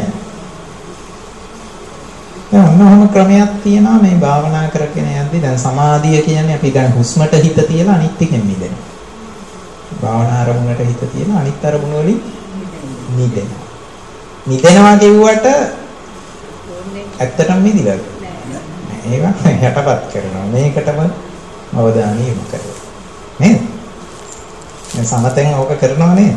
දැන් ඔන්නෝම ක්‍රමයක් තියෙනවා මේ භාවනා කරගෙන යද්දී. දැන් සමාධිය කියන්නේ අපි දැන් හුස්මට හිත තියලා අනිත් එකෙන් මිදෙන්න. භාවනා අරමුණට හිත තියලා අනිත් අරමුණ වලින් මිදෙන්න. මිදෙනවා කියුවට ඇත්තටම මිදිලාද? නෑ. ඒක යටපත් කරනවා. මේකටම අවධානය යොමු කරනවා. නේද? මේ සමතෙන් ඕක කරනවා නේද?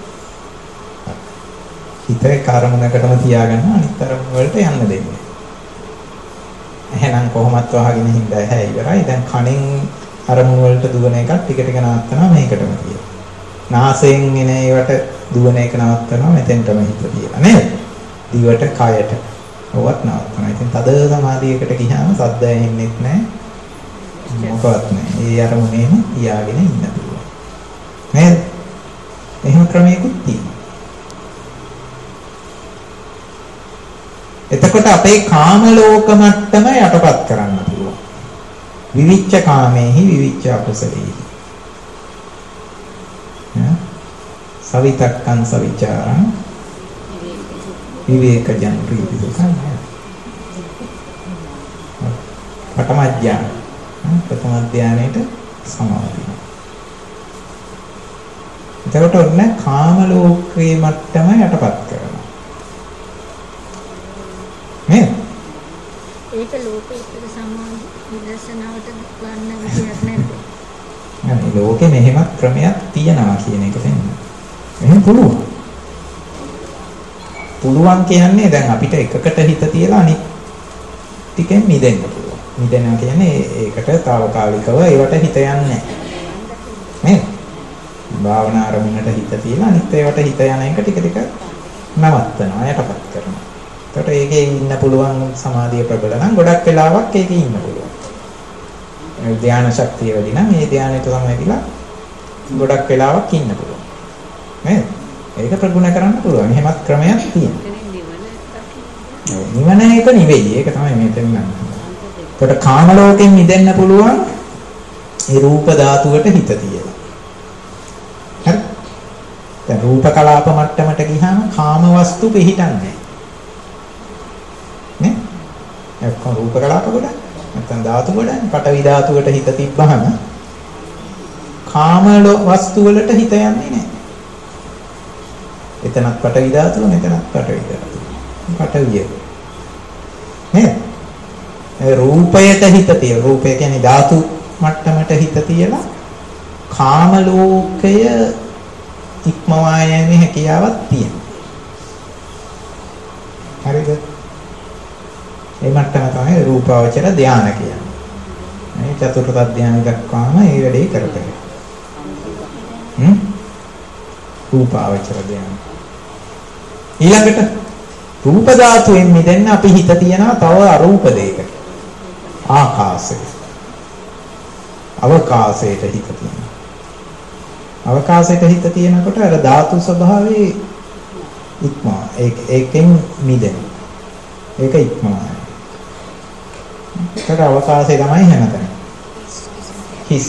හිතේ කාර්මණකටම තියාගන්න අනිත් අරමුණ වලට යන්න දෙන්නේ. එහෙනම් කොහොමත් වහගෙන හින්දා ඇහැ ඉවරයි. දැන් කණෙන් අරමුණ වලට දුවන එක ටික ටික නවත්තනවා මේකටම කියලා. නාසයෙන් එන ඒවට දුවන එක නවත්තනවා මෙතෙන්ටම හිත තියලා නේද? දිවට කයට ඔවත් නවත්තනවා. ඉතින් තද සමාධියකට ගියාම සද්ද ඇහෙන්නෙත් නැහැ. මොකවත් නැහැ. ඒ අරමුණේම තියාගෙන ඉන්න පුළුවන්. නේද? එහෙම ක්‍රමයකුත් තියෙනවා. එතකොට අපේ කාම ලෝක මට්ටම යටපත් කරන්න පුළුවන්. විවිච්ඡ කාමේහි විවිච්ඡ අකුසලේහි. සවිතක්කං සවිචාරං විවේකජං ප්‍රීති දුක්ඛං. පඨම ඥාන ප්‍රථම ධානයේට සමාදිනවා. එතකොට ඔන්න කාම ලෝකයේ මට්ටම යටපත් කරනවා. නේද? ඒක ලෝකයේ සමාධි විදර්ශනාවට ගන්න විදියක් නැද්ද? නෑ ලෝකෙ මෙහෙමත් ක්‍රමයක් තියෙනවා කියන එක දෙන්න. එහෙම පුළුවන්. පුළුවන් කියන්නේ දැන් අපිට එකකට හිත තියලා අනිත් ටිකෙන් මිදෙන්න පුළුවන්. මිදෙනවා කියන්නේ ඒකට తాවකාලිකව ඒවට හිත යන්නේ නැහැ. නේද? භාවනා අරමුණට හිත තියලා අනිත් ඒවට හිත යන එක ටික ටික නවත්තනවා, යටපත් කරනවා. එතකොට ඒකේ ඉන්න පුළුවන් සමාධිය ප්‍රබල නම් ගොඩක් වෙලාවක් ඒකේ ඉන්න පුළුවන්. ඒ ධානා ශක්තිය වැඩි නම් ඒ ධානයට සමවැදිලා ගොඩක් වෙලාවක් ඉන්න පුළුවන්. නේද? ඒක ප්‍රගුණ කරන්න පුළුවන්. එහෙමත් ක්‍රමයක් තියෙනවා. නිවන එක නෙවෙයි. ඒක තමයි මෙතන ගන්න. ඒකට කාම ලෝකෙන් මිදෙන්න පුළුවන් ඒ රූප ධාතුවට හිත තියලා. හරි? දැන් රූප කලාප මට්ටමට ගියාම කාම වස්තු පිහිටන්නේ නේ? එක්ක රූප කලාප ගොඩ නැත්නම් ධාතු ගොඩ පටවි ධාතුවට හිත තිබ්බහම කාම වස්තු වලට හිත යන්නේ නැහැ. එතනත් පටවි ධාතුව මෙතනත් පටවි ධාතුව. පටවිය. නේද? ඒ රූපයට හිත තිය. රූපය කියන්නේ ධාතු මට්ටමට හිත තියලා කාම ලෝකය ඉක්මවා යෑමේ හැකියාවක් තියෙනවා. හරිද? ඒ මට්ටම තමයි රූපාවචර ධානය කියන්නේ. මේ චතුර්ථ ධානය දක්වාම මේ වැඩේ කරතේ. හ්ම්? රූපාවචර ධ්‍යාන. ඊළඟට රූප ධාතුවෙන් මිදෙන්න අපි හිත තියනවා තව අරූප දෙයකට. ආකාශය. අවකාශයට හිත තියනවා. අවකාශයට හිත තියනකොට අර ධාතු ස්වභාවයේ ඉක්මවා. ඒක ඒකෙන් මිදෙන. ඒක ඉක්මවා. ඒකට අවකාශය තමයි හැමතැන. හිස්.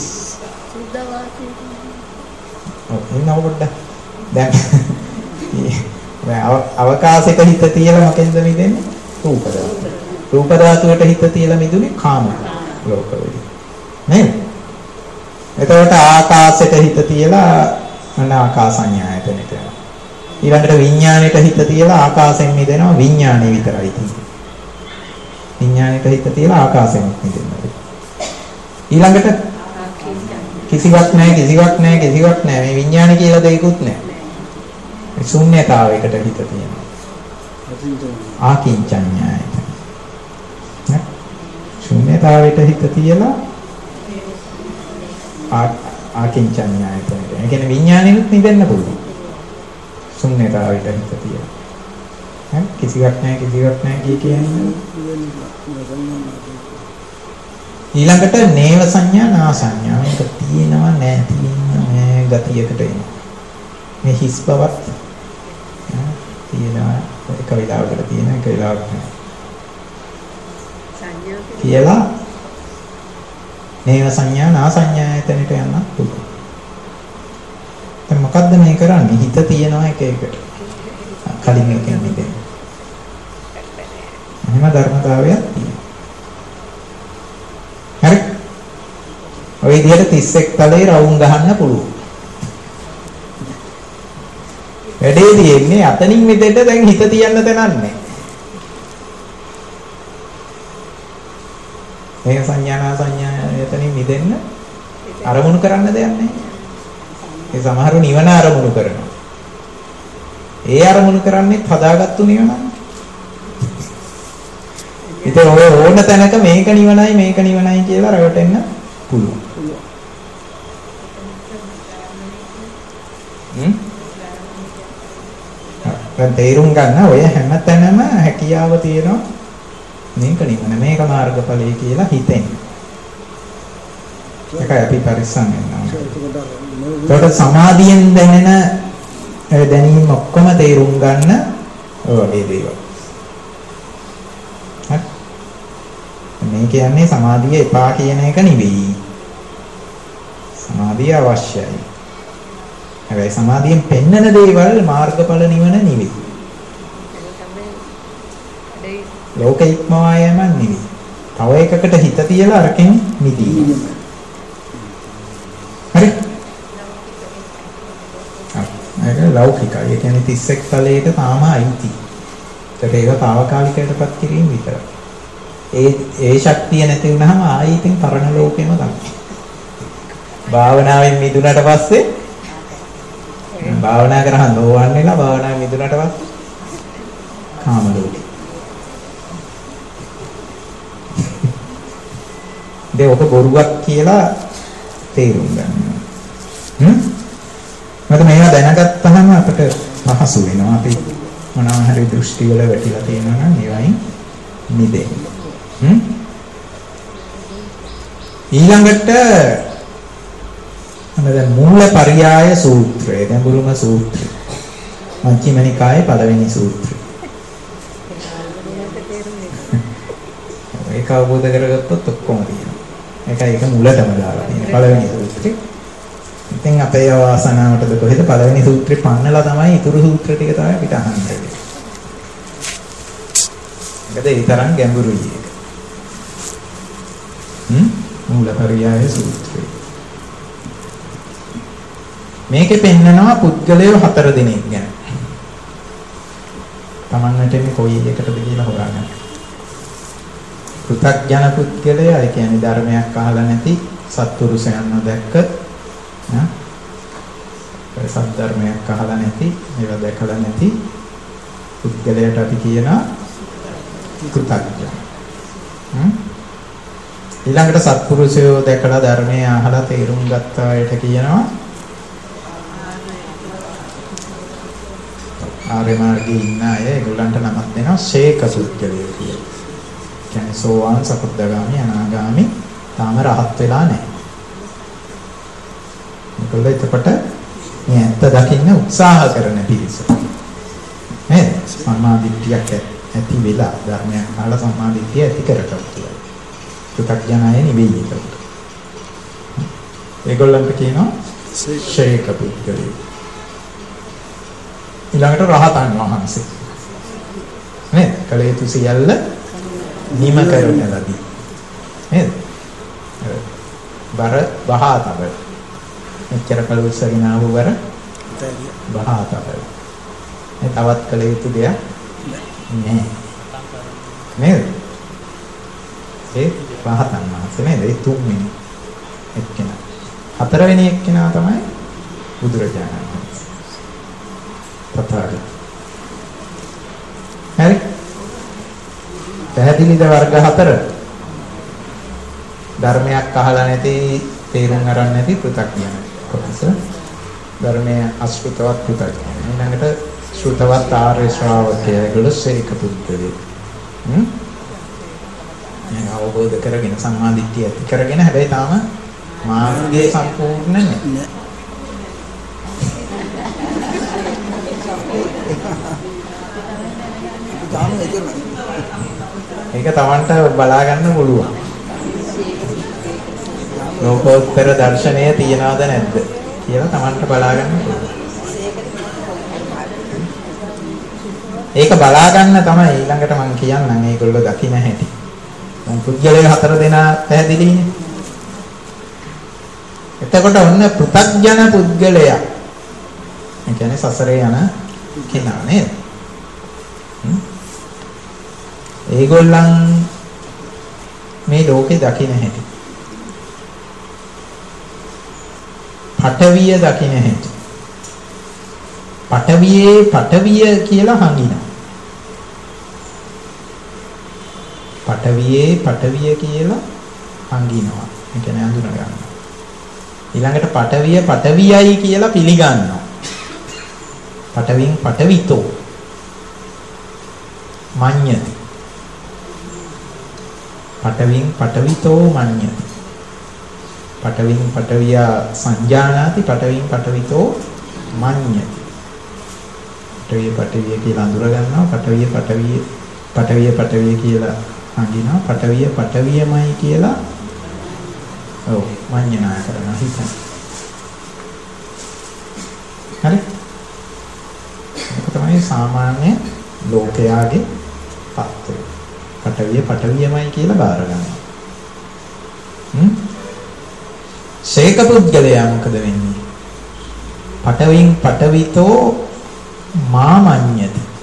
ඔව් එන්න පොඩ්ඩක්. දැන් අවකාශයක හිත තියලා මොකෙන්ද මිදෙන්නේ? රූප ධාතුව. රූප ධාතුවට හිත තියලා මිදුනේ කාම ලෝකවල. නේද? එතකොට ආකාශයට හිත තියලා අන ආකාසඤ්ඤායතනෙට යනවා. ඊළඟට විඥාණයට හිත තියලා ආකාශයෙන් මිදෙනවා විඥාණය විතරයි තියෙන්නේ. විඥාණයට හිත තියලා ආකාශයෙන් මිදෙනවා. ඊළඟට කිසිවක් නැහැ කිසිවක් නැහැ කිසිවක් නැහැ මේ විඥාණය කියලා දෙයක්වත් නැහැ. ශූන්‍යතාවයකට හිත තියෙනවා. ආකින්චඤ්ඤායතන. ශූන්‍යතාවයට හිත තියලා ආකින්චඤ්ඤායතන. ඒ කියන්නේ විඥාණයෙත් නිදෙන්න පුළුවන්. ශූන්‍යතාවයට හිත තියලා. හරි කිසිවක් නැහැ කිසිවක් නැහැ කිය කියන්නේ. ඊළඟට නේව සංඥා නා සංඥා මේක තියෙනවා නැහැ තියෙනවා නැහැ ගතියකට එනවා. මේ හිස් බවත් තියෙනවා එක වෙලාවකට තියෙන එක වෙලාවකට නැහැ. කියලා නේව සංඥා නා සංඥායතනෙට යන්න පුළුවන්. දැන් මොකද්ද මේ කරන්නේ? හිත තියනවා එක එකට. කලින් එකෙන් මිදෙන්න. එහෙම ධර්මතාවයක් තියෙනවා. හරි. ඔය විදිහට තිස් එක් තලයේ රවුම් ගහන්න පුළුවන්. වැඩේ තියෙන්නේ අතනින් මෙතෙන්ට දැන් හිත තියන්න තැනක් නැහැ. මේ සංඥානා සංඥා එතනින් මිදෙන්න අරමුණු කරන්න දෙයක් නැහැ. ඒ සමහරව නිවන අරමුණු කරනවා. ඒ අරමුණු කරන්නේ හදාගත්තු නිවනයි. ඉතින් ඔය ඕන තැනක මේක නිවනයි මේක නිවනයි කියලා රැවටෙන්න පුළුවන්. හ්ම් දැන් තේරුම් ගන්න ඔය හැම තැනම හැකියාව තියෙනවා මේක නිවන මේක මාර්ගඵලයි කියලා හිතෙන්න. ඒකයි අපි පරිස්සම් වෙන්න ඕනේ. ඒකට සමාධියෙන් දැනෙන දැනීම ඔක්කොම තේරුම් ගන්න ඔය වගේ දේවල්. හරි. මේ කියන්නේ සමාධිය එපා කියන එක නෙවෙයි. සමාධිය අවශ්‍යයි. හැබැයි සමාධියෙන් පෙන්නන දේවල් මාර්ගඵල නිවන නෙවෙයි. ලෝක ඉක්මවා යෑම නෙවෙයි. තව එකකට හිත තියලා අරකින් මිදීම. හරි. ඒක ලෞකිකයි. ඒ කියන්නේ තිස් එක් තලයට තාම අයිති. ඒකට ඒක తాවකාලිකයටපත් කිරීම විතරයි. ඒ ඒ ශක්තිය නැති වුනහම ආයෙ ඉතින් පරණ ලෝකෙම තමයි. භාවනාවෙන් මිදුණට පස්සේ භාවනා කරහන් නොවන් වෙලා භාවනාවෙන් මිදුණට පස්සේ කාම ලෝකෙ. දේ ඔක බොරුවක් කියලා තේරුම් ගන්න. හ්ම්? මට මේවා දැනගත්තාම අපිට පහසු වෙනවා. අපි මොනවා හරි දෘෂ්ටි වල වැටිලා තියෙනවා නම් ඒවයින් මිදෙන්න. හ්ම්? ඊළඟට අන්න මූල පරියාය සූත්‍රය, ගැඹුරුම සූත්‍රය. මජ්ක්‍ධිම නිකායේ පළවෙනි සූත්‍රය. ඒක අවබෝධ කරගත්තොත් ඔක්කොම තියෙනවා. ඒකයි ඒක මුලටම දාලා තියෙන්නේ පළවෙනි සූත්‍රය. ඉතින් අපේ අවසනාවටද කොහෙද පළවෙනි සූත්‍රේ පන්නලා තමයි ඊතුරු සූත්‍ර ටික තමයි අපිට අහන්න වෙන්නේ. ඒකද ඒ තරම් ගැඹුරුයි ඒක. හ්ම් මූලපරියාය සූත්‍රය. මේකේ පෙන්නනවා පුද්ගලයෝ හතර දෙනෙක් ගැන. තමන්ට එන්නේ කොයි එකටද කියලා හොයාගන්න. පෘථග්ජන පුද්ගලයා, ඒ කියන්නේ ධර්මයක් අහලා නැති සත්පුරුෂයන් නොදැක්ක ඈ සත් ධර්මයක් අහලා නැති, ඒවා දැකලා නැති පුද්ගලයාට අපි කියනවා පෘථග්ජන. හ්ම් ඊළඟට සත්පුරුෂයෝ දැකලා ධර්මය අහලා තේරුම් ගත්ත අයට කියනවා ආර්ය මාර්ගයේ ඉන්න අය ඒගොල්ලන්ට නමක් දෙනවා ශේක පුද්ගලයෝ කියලා. කියන්නේ සෝවාන් සකෘදාගාමි අනාගාමි තාම රහත් වෙලා නැහැ. ඒගොල්ලෝ එතකොට මේ ඇත්ත දකින්න උත්සාහ කරන පිරිස. නේද? සම්මාදිට්ඨියක් ඇති වෙලා ධර්මයක් අහලා සම්මාදිට්ඨිය ඇති කරගන්න කියලා. පු탁ජනය නෙවෙයි ඒක. ඒගොල්ලන්ට කියනවා ශේක පුද්ගලයෝ. ඊළඟට රහතන් වහන්සේ. නේද? කලේතු සියල්ල නිම කරන ලදී. නේද? බර බහා තබ. මෙච්චර කලුස්සගෙන ආව බර බහා තබ. මේ තවත් කලේතු දෙයක් නෑ. නේද? ඒ රහතන් වහන්සේ නේද? ඒ තුන්වෙනි එක්කෙනා. හතරවෙනි එක්කෙනා තමයි බුදුරජාණන් වහන්සේ. තථාගත. හරි. පැහැදිලිද වර්ග හතර? ධර්මයක් අහලා නැති, තේරුම් අරන් නැති පෘථග්ජන කොටස. ධර්මයේ අශෘතවත් පෘථග්ජන. ඊළඟට ශ්‍රුතවත් ආර්ය ශ්‍රාවකය ගලසේක පුද්ගලයා. හ්ම්? මේ අවබෝධ කරගෙන සම්මාදිට්ඨිය ඇති කරගෙන හැබැයි තාම මාර්ගය සම්පූර්ණ නැහැ. ඒක තමන්ට බලා ගන්න පුළුවන්. ලෝකෝත්තර දර්ශනය තියනවද නැද්ද කියලා තමන්ට බලා ගන්න පුළුවන්. ඒක බලා ගන්න තමයි ඊළඟට මම කියන්නම් මේගොල්ලෝ දකින්න හැටි. මම පුද්ගලයෝ හතර දෙනා පැහැදිලිනේ. එතකොට ඔන්න පෘථග්ජන පුද්ගලයා. ඒ කියන්නේ සසරේ යන කෙනා නේද? ඒගොල්ලන් මේ ලෝකේ දකින්න හැටි. පඨවිය දකින්න හැටි. පඨවියේ පඨවිය කියලා හංගිනවා. පඨවියේ පඨවිය කියලා හංගිනවා. ඒ කියන්නේ අඳුන ගන්නවා. ඊළඟට පඨවිය පඨවියයි කියලා පිළිගන්නවා. පඨවින් පඨවිතෝ මඤ්ඤති. පඨවින් පඨවිතෝ මඤ්ඤති. පඨවින් පඨවිය සංජානාති පඨවින් පඨවිතෝ මඤ්ඤති. පඨවිය පඨවිය කියලා අඳුර ගන්නවා. පඨවිය පඨවිය පඨවිය පඨවිය කියලා හඳිනවා. පඨවිය පඨවියමයි කියලා ඔව් මඤ්ඤණා කරනවා හිතන. හරි. ඒක තමයි සාමාන්‍ය ලෝකයාගේ තත්ත්වය. පඨවිය පඨවියමයි කියලා බාර ගන්නවා. හ්ම්? ශේක පුද්ගලයා මොකද වෙන්නේ? පඨවින් පඨවිතෝ මාමඤ්ඤති.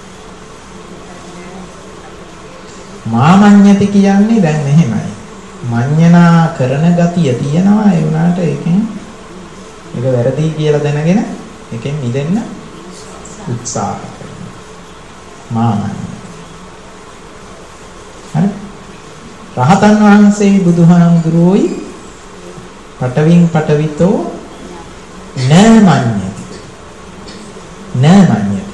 මාමඤ්ඤති කියන්නේ දැන් මෙහෙමයි. මඤ්ඤණා කරන ගතිය තියෙනවා ඒ වුණාට ඒකෙන් ඒක වැරදි කියලා දැනගෙන ඒකෙන් මිදෙන්න උත්සාහ කරනවා. මාමඤ්ඤති. හරි. රහතන් වහන්සේ බුදුහාමුදුරුවෝයි පඨවින් පඨවිතෝ නමඤ්ඤති. නමඤ්ඤති.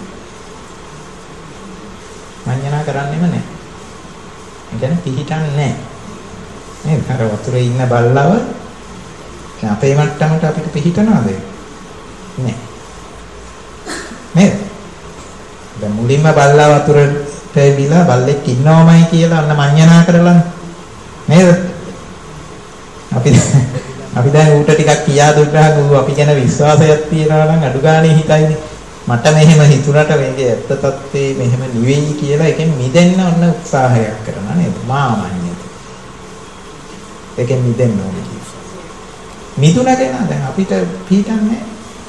මඤ්ඤණා කරන්නෙම නැහැ. ඒ කියන්නේ පිහිටන්නේ නැහැ. නේද? අර වතුරේ ඉන්න බල්ලව අපේ මට්ටමට අපිට පිහිටනවද? නැහැ. නේද? දැන් මුලින්ම බල්ලා වතුරට ඇවිලා බල්ලෙක් ඉන්නවමයි කියලා අන්න මඤ්ඤණා කරලා නේද? අපි අපි දැන් ඌට ටිකක් කියා දුන්නාම ඌ අපි ගැන විශ්වාසයක් තියනවා නම් අඩු ගානේ හිතයිනේ. මට මෙහෙම හිතුණට මේකේ ඇත්ත తත්වේ මෙහෙම නෙවෙයි කියලා එකෙන් මිදෙන්න ඔන්න උත්සාහයක් කරනවා නේද? මාමඤ්ඤත. එකෙන් මිදෙන්න ඕනේ. මිදුණගෙන දැන් අපිට පිටින්නේ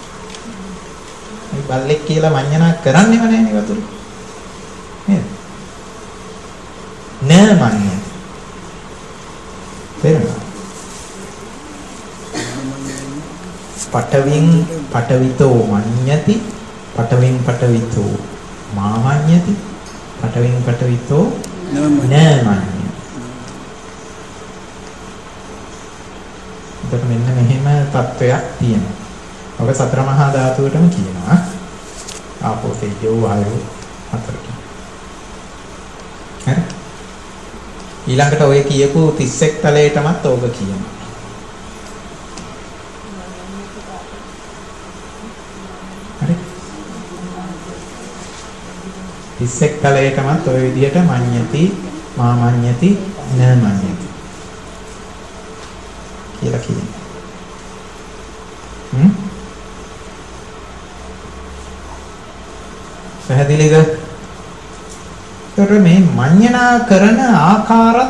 මේ බල්ලෙක් කියලා මඤ්ඤණා කරන්නෙම නෑනේ වතුර. නේද? නෑ මඤ්ඤත. තේරුණා? පඨවින් පඨවිතෝ මඤ්ඤති පඨවින් පඨවිතෝ මාමඤ්ඤති පඨවින් පඨවිතෝ නමඤ්ඤති. එතකොට මෙන්න මෙහෙම තත්වයක් තියෙනවා. ඔබ සතර මහා ධාතුවටම කියනවා. ආපෝ තේජෝ වායෝ හතරට. හරි. ඊළඟට ඔය කියපු තිස් එක් තලයටමත් ඕක කියනවා. හරි. තිස් එක් තලයටමත් ඔය විදිහට මඤ්ඤති මාමඤ්ඤති න මඤ්ඤති කියලා කියනවා. හ්ම් පැහැදිලිද? ඒතර මේ මඤ්ඤණා කරන ආකාරත්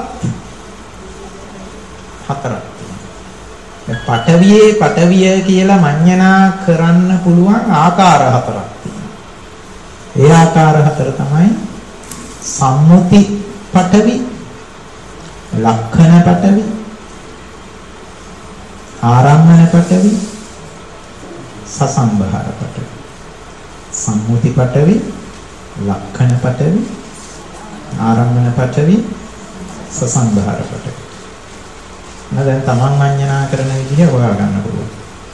හතරක් තියෙනවා. පඨවියේ පඨවිය කියලා මඤ්ඤණා කරන්න පුළුවන් ආකාර හතරක් තියෙනවා. ඒ ආකාර හතර තමයි සම්මුති පඨවි, ලක්ඛණ පඨවි, ආරම්මන පඨවි, සසම්භාර පඨවි. සම්මුති පඨවි, ලක්ඛණ පඨවි, ආරම්මන පඨවි, සසම්භාර පඨවි. දැන් තමන් මඤ්ඤණා කරන විදිහ හොයා ගන්න පුළුවන්.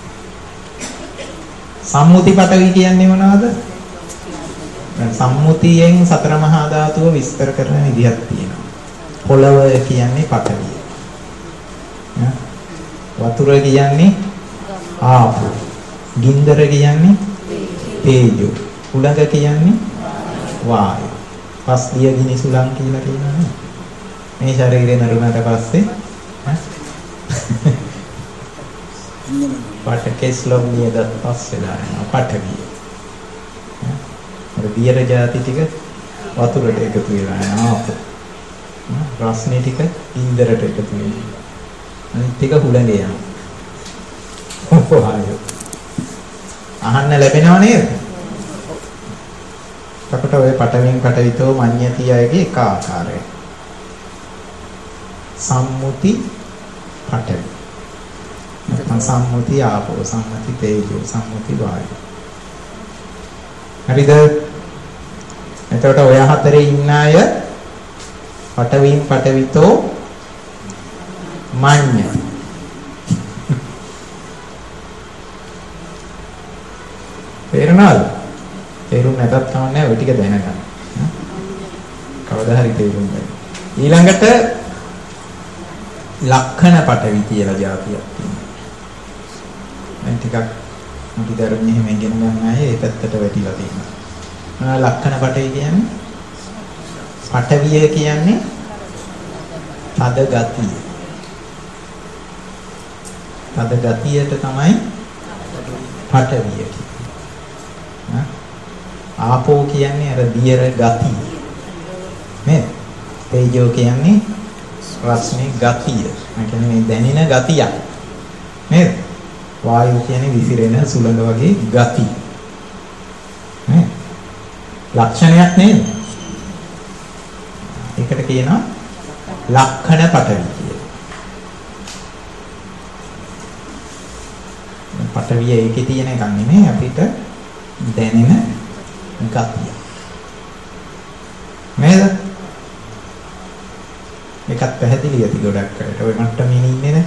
සම්මුති පඨවි කියන්නේ මොනවද? දැන් සම්මුතියෙන් සතර මහා ධාතුව විස්තර කරන විදිහක් තියෙනවා. පොළව කියන්නේ පඨවි. වතුර කියන්නේ ආපෝ. ගින්දර කියන්නේ තේජෝ. උලඟ කියන්නේ වායු. පස්ලිය ගිනි සුලං කියලා කියනවා නේ. මේ ශරීරේ නරුණාට පස්සේ පාඨකේස්ලොම් නියදත් පස්සෙලා යනවා පඨවි. අර දියර જાති ටික වතුරට එකතු වෙලා යනවා ආපෝ. රස්නේ ටික ඉන්දරට එකතු වෙනවා. අනිත් ටික හුලඟ යනවා. වායු. අහන්න ලැබෙනව නේද? එතකොට ඔය පඨවින් පඨවිතෝ මඤ්ඤති අයගේ එක ආකාරය. සම්මුති පඨවි. නැත්නම් සම්මුති ආපෝ, සම්මුති තේජෝ, සම්මුති වායෝ. හරිද? එතකොට ඔය හතරේ ඉන්න අය පඨවින් පඨවිතෝ මඤ්ඤති. තේරුණාද? තේරුම් නැතත් කමන්නේ ඔය ටික දැනගන්න. කවදා හරි තේරුම් ගන්න. ඊළඟට ලක්ඛණ පඨවි කියලා જાතියක් තියෙනවා. දැන් ටිකක් මුටි ධර්මයේ එහෙම ඉගෙන ගන්න අය ඒ පැත්තට වැටිලා තියෙනවා. මොනවා ලක්ඛණ පඨවි කියන්නේ? පඨවිය කියන්නේ තද ගතිය. තද ගතියට තමයි පඨවිය කියන්නේ. ආපෝ කියන්නේ අර දියර ගතිය. නේද? තේජෝ කියන්නේ රස්නේ ගතිය. ඒ කියන්නේ දැනෙන ගතියක්. නේද? වායු කියන්නේ විසිරෙන සුළඟ වගේ ගතිය. නේද? ලක්ෂණයක් නේද? ඒකට කියනවා ලක්ඛණ පඨවි කියලා. පඨවිය ඒකේ තියෙන එකක් නෙමෙයි අපිට දැනෙන ගතිය. නේද? ඒකත් පැහැදිලි ඇති ගොඩක් අයට. ඔය මට්ටමේ ඉන්නේ නේ.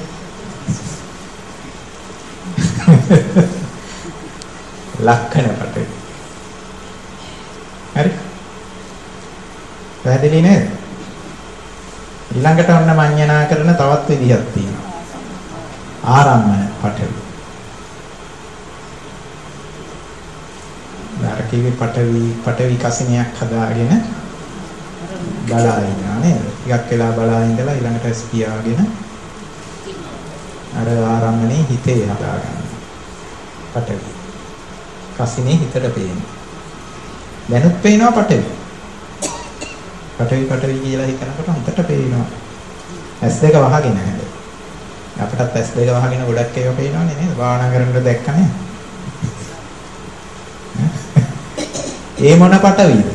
ලක්ඛණ පඨවි. හරි? පැහැදිලි නේද? ඊළඟට ඔන්න මඤ්ඤණා කරන තවත් විදිහක් තියෙනවා. ආරම්මන පඨවි. ධාරකීවේ පඨවි පඨවි කසිනියක් හදාගෙන බලා ඉන්නවා නේද? ටිකක් වෙලා බලා ඉඳලා ඊළඟට ස්පියාගෙන අර ආරම්මනේ හිතේ හදාගන්න. පඨවි. කසිනේ හිතට පේනවා. දැනුත් පේනවා පඨවි. පඨවි පඨවි කියලා හිතනකොට හොඳට පේනවා. ඇස් දෙක වහගෙන නැහැ. අපිටත් ඇස් දෙක වහගෙන ගොඩක් ඒවා පේනවනේ නේද? භාවනා කරනකොට දැක්කනේ. ඒ මොන පඨවිද?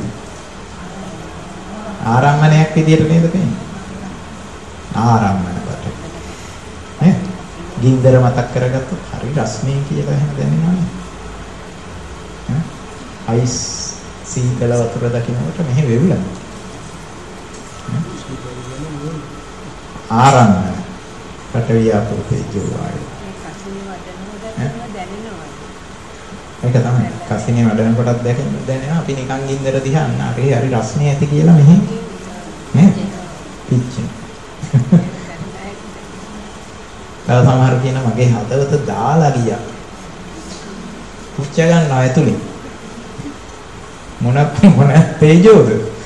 ආරම්මණයක් විදියට නේද පේන්නේ? ආරම්මන පඨවි. නේ? ගින්දර මතක් කරගත්තොත් හරි රස්නේ කියලා එහෙම දැනෙනවනේ. ඈ? අයිස් සීතල වතුර දකින්නකොට මෙහෙ වෙවිලා. ආරම්මන පඨවි ආපෝ තේජෝ වායෝ. ඒක තමයි. කසිනේ වඩන කොටත් දැකෙන දැනෙනවා අපි නිකන් ගින්දර දිහා අන්න හරි හරි රස්නේ ඇති කියලා මෙහි නේද? පිච්චෙන. තව සමහර කියන මගේ හදවත දාලා ගියා. පුච්ච ගන්නවා ඇතුලේ. මොන මොන තේජෝද?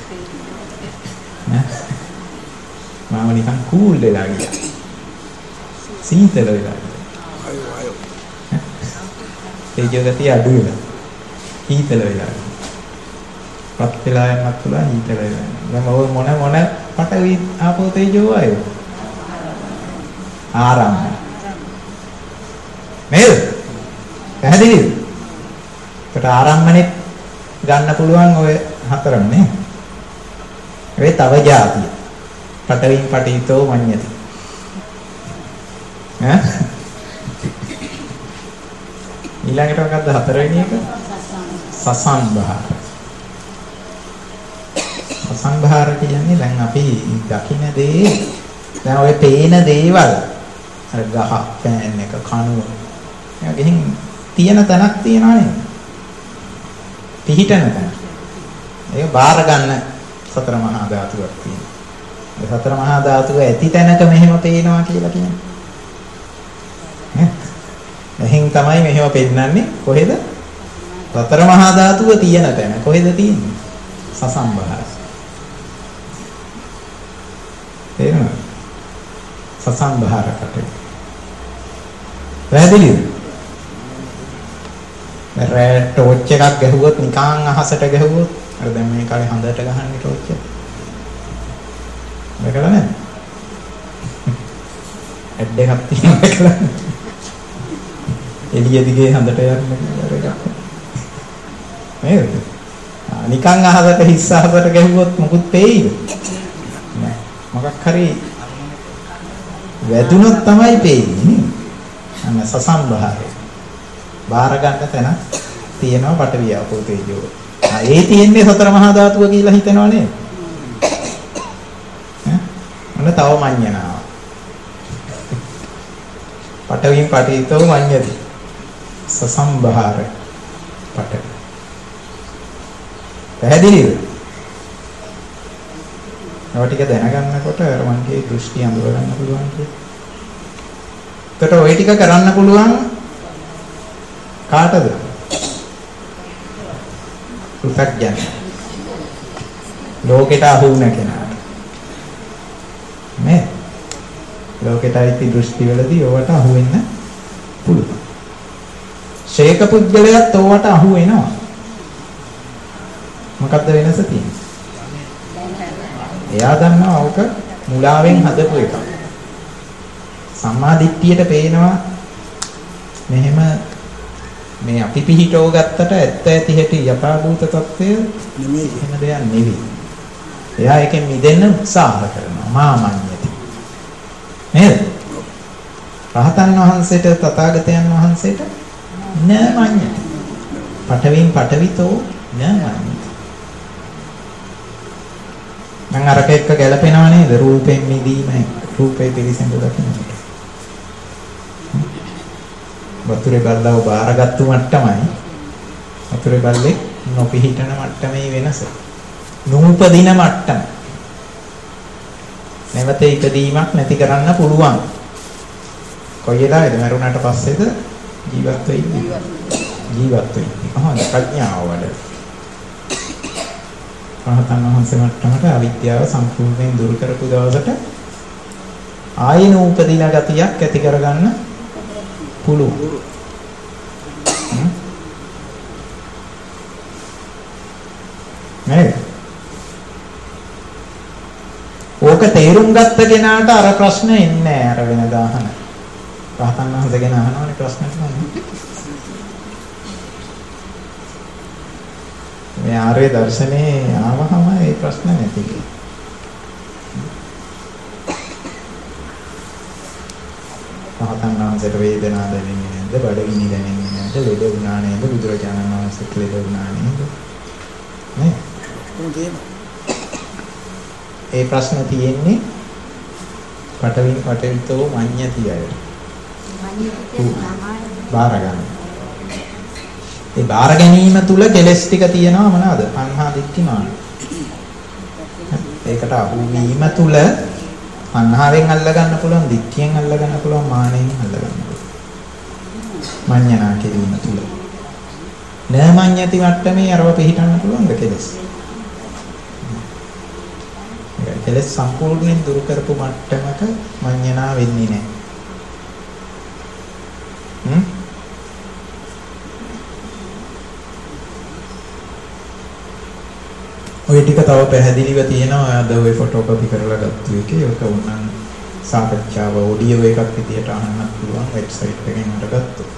නෑ. මම නිකන් කූල් වෙලා ගියා. සීතල වෙලා. අයෝ අයෝ. තේජෝ ගතිය අඩු වෙලා. හීතල වෙලා. පත් වෙලා යනත් තුලා හීතල වෙලා. දැන් ඔය මොන මොන පටවි ආපෝ තේජෝ ආයෝ. ආරම්භ. නේද? පැහැදිලිද? ඒකට ආරම්භනේ ගන්න පුළුවන් ඔය හතරම නේ. ඒ තව જાතිය. පටවින් පටිතෝ මඤ්ඤති. ඈ? ඊළඟට මොකද්ද හතරවෙනි එක? සසංභාර. සසංභාර කියන්නේ දැන් අපි දකින්න දේ දැන් ඔය පේන දේවල් අර ගහ පෑන් එක කණුව ඒක ගෙහින් තියෙන තැනක් තියනවා නේද? පිහිටන තැන. ඒක බාර ගන්න සතර මහා ධාතුවක් තියෙනවා. ඒ සතර මහා ධාතුව ඇති තැනක මෙහෙම පේනවා කියලා කියන්නේ. එහෙන් තමයි මෙහෙම පෙන්නන්නේ කොහෙද? සතර මහා ධාතුව තියෙන තැන. කොහෙද තියෙන්නේ? සසංභාර. තේරුණාද? සසංභාරකට. පැහැදිලිද? රෑ ටෝච් එකක් ගැහුවොත් නිකන් අහසට ගැහුවොත් අර දැන් මේ කාලේ හඳට ගහන්නේ ටෝච් එක. දැකලා නැද්ද? ඇඩ් එකක් තියෙනවා දැකලා. එළිය දිගේ හඳට යන්න කියලා එකක්. නේද? නිකන් අහසට හිස් අහසට ගැහුවොත් මොකුත් පේයිද? නෑ. මොකක් හරි වැදුනොත් තමයි පේන්නේ. අන්න සසංභාරය. බාර ගන්න තැන තියෙනවා පටවිය ආපෝ තේජෝ. ආ ඒ තියෙන්නේ සතර මහා ධාතුව කියලා හිතනවා නේද? ඈ මොන තව මඤ්ඤණාව. පටවින් පටිතෝ මඤ්ඤති. සසංභාර පටවි. පැහැදිලිද? ඒවා ටික දැනගන්නකොට අර මන්ගේ දෘෂ්ටි අඳුර ගන්න පුළුවන් කියලා. එතකොට ওই ටික කරන්න පුළුවන් කාටද? පු탁ජන. ලෝකෙට අහු වුණ කෙනාට. නේ? ලෝකෙට අයිති දෘෂ්ටි වලදී ඕවට අහු වෙන්න පුළුවන්. ශේක පුද්ගලයාත් ඕවට අහු වෙනවා. මොකක්ද වෙනස තියෙන්නේ? එයා දන්නවා ඕක මුලාවෙන් හදපු එකක්. සම්මා දිට්ඨියට පේනවා මෙහෙම මේ අපි පිහිටව ගත්තට ඇත්ත ඇති හැටි යථාභූත తත්වය නෙමෙයි. එහෙම දෙයක් නෙවෙයි. එයා එකෙන් මිදෙන්න උත්සාහ කරනවා. මාමඤ්ඤති. නේද? රහතන් වහන්සේට තථාගතයන් වහන්සේට නමඤ්ඤති. පඨවින් පඨවිතෝ නමඤ්ඤති. මම අරක එක්ක ගැලපෙනව නේද? රූපෙන් මිදීම රූපේ පිළිසඳ දකින්නට. වතුරේ බල්ලව බාරගත්තු මට්ටමයි වතුරේ බල්ලේ නොපිහිටන මට්ටමේ වෙනස. නූපදින මට්ටම. නැවත ඉදීමක් නැති කරන්න පුළුවන්. කොයි වෙලාවෙද මරුණාට පස්සේද ජීවත් වෙන්නේ? ජීවත් වෙන්නේ. කොහොමද ප්‍රඥාව වඩ? රහතන් වහන්සේ මට්ටමට අවිද්‍යාව සම්පූර්ණයෙන් දුරු කරපු දවසට ආයෙ නූපදින ගතියක් ඇති කරගන්න පුළුවන්. නේද? ඕක තේරුම් ගත්ත කෙනාට අර ප්‍රශ්න එන්නේ නැහැ. අර වෙනදා අහන. රහතන් වහන්සේ ගැන අහනවනේ ප්‍රශ්න තමයි. මේ ආර්ය දර්ශනේ ආවහම ඒ ප්‍රශ්න නැති. රහතන් වහන්සේට වේදනාව දැනෙන්නේ නැද්ද? බඩගිනි දැනෙන්නේ නැද්ද? ලෙඩ වුණා නේද? බුදුරජාණන් වහන්සේට ලෙඩ වුණා නේද? නේ? ඒ ප්‍රශ්න තියෙන්නේ පටවින් පටවිතෝ මඤ්ඤති අය. මඤ්ඤති බාර ගන්න. ඒ බාර ගැනීම තුල කෙලස් ටික තියෙනවා මොනවාද? තණ්හා දික්ටි මාන. ඒකට අහු වීම තුල තණ්හාවෙන් අල්ල ගන්න පුළුවන්, දික්තියෙන් අල්ල ගන්න පුළුවන්, මානෙන් අල්ල ගන්න පුළුවන්. මඤ්ඤණා කිරීම තුල. නමඤ්ඤති වට්ටමේ අරව පිළිටන්න පුළුවන්ද කෙලස්? කෙලස් සම්පූර්ණයෙන් දුරු කරපු මට්ටමක මඤ්ඤණා වෙන්නේ නැහැ. හ්ම්? ඔය ටික තව පැහැදිලිව තියෙනවා. අද ඔය ෆොටෝකොපි කරලා ගත්තු එකේ ඔක උනන් සාකච්ඡාව ඔඩියෝ එකක් විදියට අහන්නත් පුළුවන් වෙබ්සයිට් එකෙන් උඩ ගත්තොත්.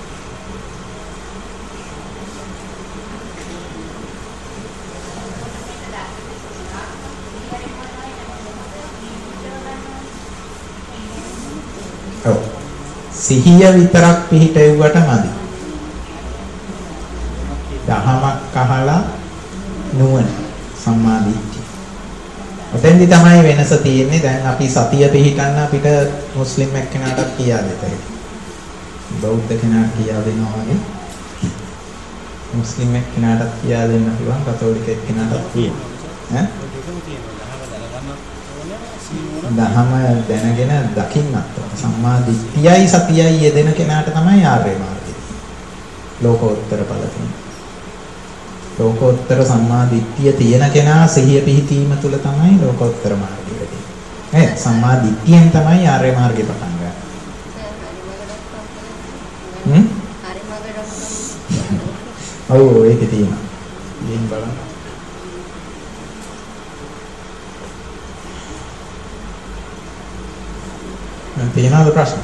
ඔව්. සිහිය විතරක් පිහිටෙව්වට මදි. දහමක් අහලා නුවණ සම්මාදිට්ඨිය. ඔතෙන්දි තමයි වෙනස තියෙන්නේ. දැන් අපි සතිය පිහිටන්න අපිට මුස්ලිම් එක්කෙනාටත් කියා දෙතයි. බෞද්ධ කෙනාට කියා දෙනවා වගේ මුස්ලිම් එක්කෙනාටත් කියා දෙන්න පුළුවන්, කතෝලික එක්කෙනාටත් තියෙනවා. ඈ? දහම දැනගෙන දකින්නත් සම්මාදිට්ඨියයි සතියයි යෙදෙන කෙනාට තමයි ආර්ය මාර්ගය. ලෝකෝත්තර ඵල තියෙනවා. ලෝකෝත්තර සම්මා දිට්ඨිය තියෙන කෙනා සිහිය පිහිටීම තුල තමයි ලෝකෝත්තර මාර්ගය වෙන්නේ. ඈ සම්මා දිට්ඨියෙන් තමයි ආර්ය මාර්ගය පටන් ගන්නේ. හ්ම්? ආර්ය මාර්ගය. ඔව් ඒකේ තියෙනවා. ඊයින් බලන්න. මම තියෙනවද ප්‍රශ්න?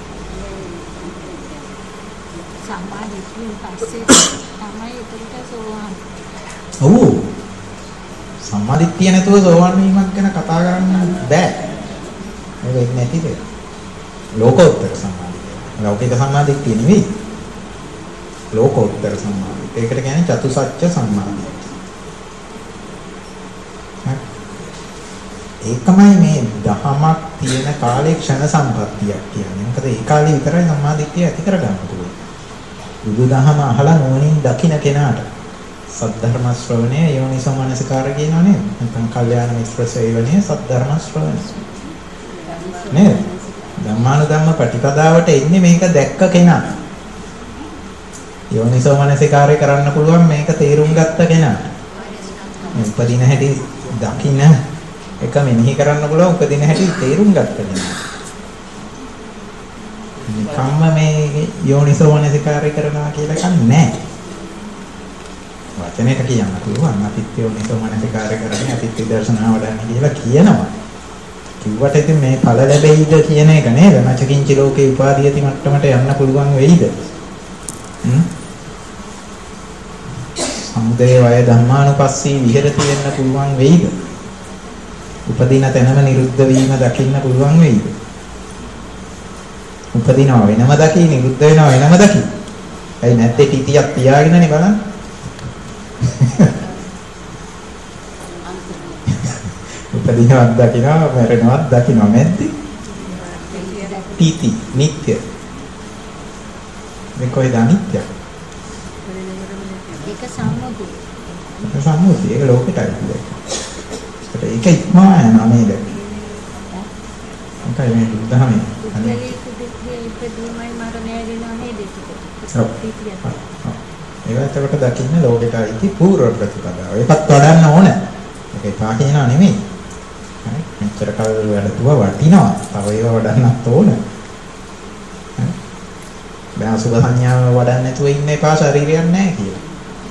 සම්මා දිට්ඨියෙන් පස්සේ තමයි ඒකට සෝවාන්. ඔව්. සම්මාදිට්ඨිය නැතුව සෝවාන් වීමක් ගැන කතා කරන්න බෑ. ඒක එන්නේ නැතිද? ලෝකෝත්තර සම්මාදිට්ඨිය. ලෞකික සම්මාදිට්ඨිය නෙවෙයි. ලෝකෝත්තර සම්මාදිට්ඨිය. ඒකට කියන්නේ චතුසත්‍ය සම්මාදිට්ඨිය. ඒකමයි මේ දහමක් තියෙන කාලේ ක්ෂණ සම්පත්තියක් කියන්නේ. මොකද ඒ කාලේ විතරයි සම්මාදිට්ඨිය ඇති කරගන්න පුළුවන්. බුදුදහම අහලා නුවණින් දකින්න කෙනාට සද්ධර්ම ශ්‍රවණය යෝනිසෝ මනසිකාර කියනවා නේද? නැත්නම් කල්යාණ මිත්‍ර සේවනය සද්ධර්ම ශ්‍රවණය. නේද? ධම්මානුධම්ම ප්‍රතිපදාවට එන්නේ මේක දැක්ක කෙනා. යෝනිසෝ මනසිකාරය කරන්න පුළුවන් මේක තේරුම් ගත්ත කෙනා. උපදින හැටි දකින්න එක මෙනෙහි කරන්න පුළුවන් උපදින හැටි තේරුම් ගත්ත කෙනා. නිකම්ම මේ යෝනිසෝ මනසිකාරය කරනවා කියලා එකක් නැහැ. වචනයට කියන්න පුළුවන් අපිත් යෝනිසෝ මනසිකාරය කරන්නේ අපිත් විදර්ශනා වඩන්නේ කියලා කියනවා. කිව්වට ඉතින් මේ ඵල ලැබෙයිද කියන එක නේද? නැචකින්ච ලෝකේ උපාදීයති මට්ටමට යන්න පුළුවන් වෙයිද? හ්ම්? සමුදය වය ධම්මානුපස්සී විහෙරති වෙන්න පුළුවන් වෙයිද? උපදින තැනම නිරුද්ධ වීම දකින්න පුළුවන් වෙයිද? උපදිනවා වෙනම දකි, නිරුද්ධ වෙනවා වෙනම දකි. ඇයි නැත්තේ ටිටියක් තියාගෙනනේ බලන්න. උපදිනවත් දකිනවා, මරණවත් දකිනවා නැද්ද? ටිටි නිත්‍ය. මේ කොයිද අනිත්‍ය? ඒක සම්මුතිය. ඒක සම්මුතිය. ඒක ලෝකෙටයි. ඒක ඉක්මවා යනවා නේද? ඒකයි මේ බුද්ධහමේ. අනිත් ඉපදීමයි මරණයයි වෙනවා නේද ඒක? ඒක එතකොට දකින්න ලෝකෙට අයිති පූර්ව ප්‍රතිපදාව. ඒකත් වඩන්න ඕන. ඒක එපා කියනවා නෙමෙයි. හරි. මෙච්චර කල් වැඩතුව වටිනවා. තව ඒවා වඩන්නත් ඕන. හරි. දැන් අසුබ සංඥාව වඩන්න නැතුව ඉන්න එපා ශරීරයක් නැහැ කියලා.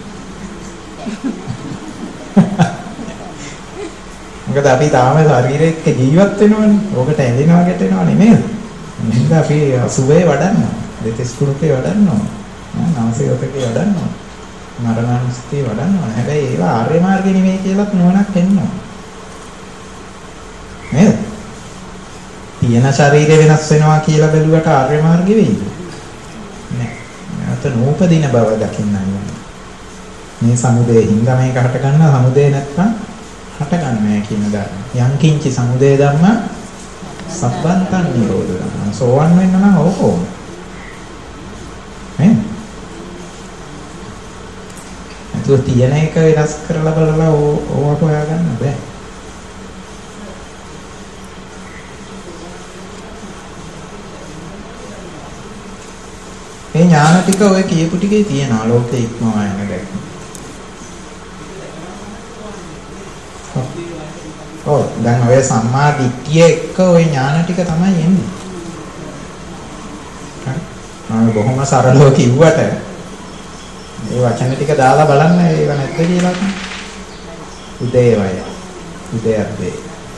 මොකද අපි තාම ශරීරෙ එක්ක ජීවත් වෙනවනේ. ඕකට ඇලෙනවා ගැටෙනවා නෙමෙයි. එහෙනම් අපි අසුබේ වඩන්නවා. දෙතිස් කුරුපේ වඩන්නවා. නාසයේ ඔතකේ වඩන්නවා. මරණානුස්සතිය වඩන්නවා. හැබැයි ඒවා ආර්ය මාර්ගේ නෙමෙයි කියලාත් නුවණක් එන්නවා. නේද? තියෙන ශරීරය වෙනස් වෙනවා කියලා බැලුවට ආර්ය මාර්ගෙ වෙයිද? නෑ. නැවත නූපදින බව දකින්නයි ඕනේ. මේ සමුදේ හින්දා මේක හට ගන්නවා. සමුදේ නැත්තම් හට ගන්න නෑ කියන ධර්ම. යං කිංචි සමුදේ ධම්ම සබ්බන්තං නිරෝධ ධම්ම. සෝවන් වෙන්න නම් ඕකෝ. නේද? නැතුව තියෙන එක වෙනස් කරලා බලලා ඕවා හොයාගන්න බෑ. මේ ඥාන ටික ඔය කියපු ටිකේ තියෙනවා ලෝකේ ඉක්මවා යන දැක්ම. ඔව් දැන් ඔය සම්මා දිට්ඨිය එක්ක ඔය ඥාන ටික තමයි එන්නේ. මම බොහොම සරලව කිව්වට මේ වචන ටික දාලා බලන්න ඒව නැද්ද කියලා. උදේවය. උදයද්දේ.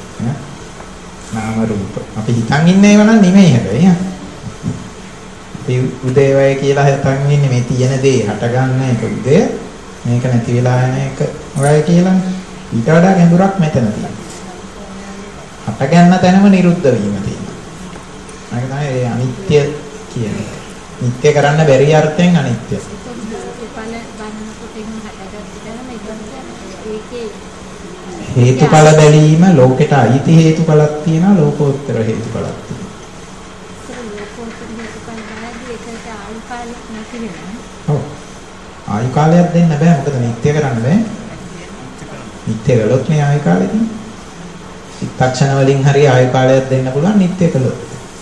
නාම රූප. අපි හිතන් ඉන්නේ ඒව නම් නෙමෙයි හැබැයි. අපි උදේවය කියලා හිතන් ඉන්නේ මේ තියෙන දේ හටගන්න එක උදේ. මේක නැති වෙලා යන එක ඔයයි කියලා. ඊට වඩා ගැඹුරක් මෙතන තියෙනවා. හට ගන්න තැනම නිරුද්ධ වීම තියෙනවා. ඒක තමයි ඒ අනිත්‍ය කියන්නේ. නිත්‍ය කරන්න බැරි අර්ථයෙන් අනිත්‍ය. හේතුඵල බැලීම ලෝකෙට අයිති හේතුඵලක් තියෙනවා ලෝකෝත්තර හේතුඵලක් තියෙනවා. ඔව්. ආයු කාලයක් දෙන්න බෑ මොකද නිත්‍ය කරන්න බෑ. නිත්‍ය කළොත් මේ ආයු කාලෙ තියෙන්නේ. චිත්තක්ෂණ වලින් හරි ආයු කාලයක් දෙන්න පුළුවන් නිත්‍ය කළොත්.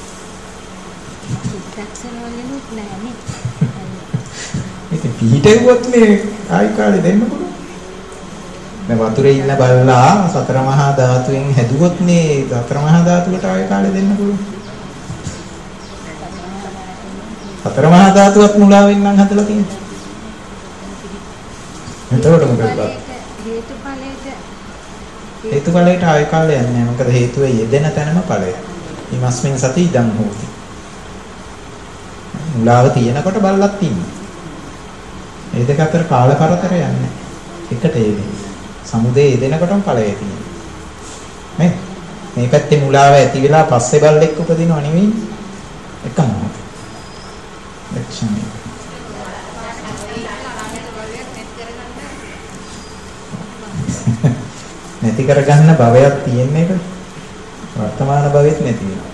චිත්තක්ෂණ වලින් නෑ නේ. ඉතින් පිටේවත් මේ ආයු කාලෙ දෙන්න පුළුවන්. දැන් වතුරේ ඉන්න බල්ලා සතර මහා ධාතුවෙන් හැදුවොත් මේ සතර මහා ධාතුවට ආයු කාලෙ දෙන්න පුළුවන්. සතර මහා ධාතුවත් මුලාවෙන් නම් හදලා තියෙන්නේ. එතකොට මොකද? හේතුඵලයට ආය කාලයක් නැහැ. මොකද හේතුවේ යෙදෙන තැනම ඵලය. ඊමස්මින් සති ඉදන් හෝති. මුලාව තියෙනකොට බල්ලක් තියෙනවා. මේ දෙක අතර කාල කරතර යන්නේ. එකට යෙදෙන්නේ. සමුදේ යෙදෙනකොටම ඵලය තියෙනවා. නේ? මේ පැත්තේ මුලාව ඇති වෙලා පස්සේ බල්ලෙක් උපදිනව නෙවෙයි. එකම. ලක්ෂණය. නැති කරගන්න භවයක් තියෙන එක වර්තමාන භවෙත් නැති වෙනවා.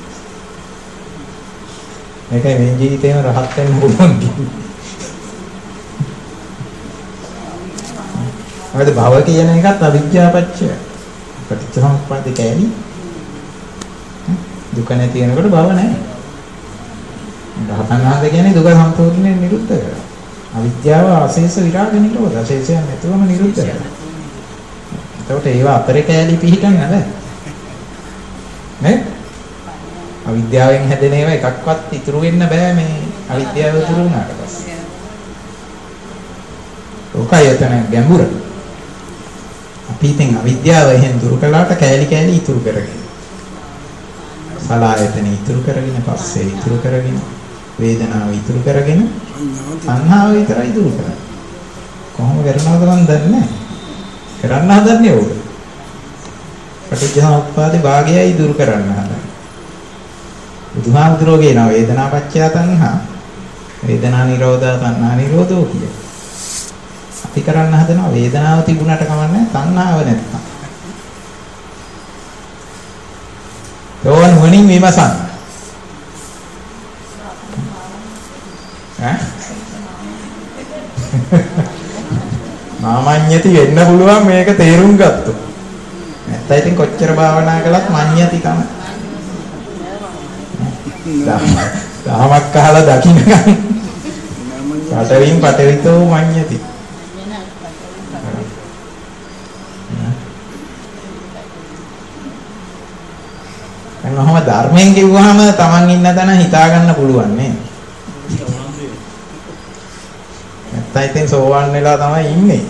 මේකයි මේ ජීවිතේම රහත් වෙන්න පුළුවන් කියන්නේ. මොකද භව කියන එකත් අවිද්‍යාපච්චය. පටිච්චසමුප්පාද කැලි. දුක නැති වෙනකොට භව නැහැ. රහතන් වහන්සේ කියන්නේ දුක සම්පූර්ණයෙන් නිරුද්ධ කරනවා. අවිද්‍යාව ආශේෂ විරාග නිරෝධ. ආශේෂයන් නැතුවම නිරුද්ධ කරනවා. එතකොට ඒවා අතරේ කෑලි පිහිටන්න බෑ. නේ? අවිද්‍යාවෙන් හැදෙන ඒවා එකක්වත් ඉතුරු වෙන්න බෑ මේ අවිද්‍යාව ඉතුරු වුණාට පස්සේ. ඔකයි එතන ගැඹුර. අපි ඉතින් අවිද්‍යාව එහෙන් දුරු කළාට කෑලි කෑලි ඉතුරු කරගෙන. සලායතන ඉතුරු කරගෙන පස්සේ ඉතුරු කරගෙන වේදනාව ඉතුරු කරගෙන සංහාව විතරයි ඉතුරු කරන්නේ. කොහොම කරනවද මන් දන්නේ නැහැ. කරන්න හදන්නේ ඕක. පටිච්චසමුප්පාදේ භාගයයි දුරු කරන්න හදන්නේ. බුදුහාමුදුරුවෝ කියනවා වේදනාපච්චය තණ්හා වේදනා නිරෝධා තණ්හා නිරෝධෝ කියලා. අපි කරන්න හදනවා වේදනාව තිබුණාට කමන්නේ තණ්හාව නැත්තම්. යෝන් වණින් විමසන්න. ඈ මාමඤ්ඤති වෙන්න පුළුවන් මේක තේරුම් ගත්තොත්. නැත්නම් ඉතින් කොච්චර භාවනා කළත් මඤ්ඤති තමයි. දහමක් අහලා දකින්නකම් පටවින් පටවිතෝ මඤ්ඤති. දැන් ඔහම ධර්මයෙන් කිව්වහම Taman ඉන්න තැන හිතා ගන්න පුළුවන් නේ. නැත්නම් ඉතින් සෝවන් වෙලා තමයි ඉන්නේ.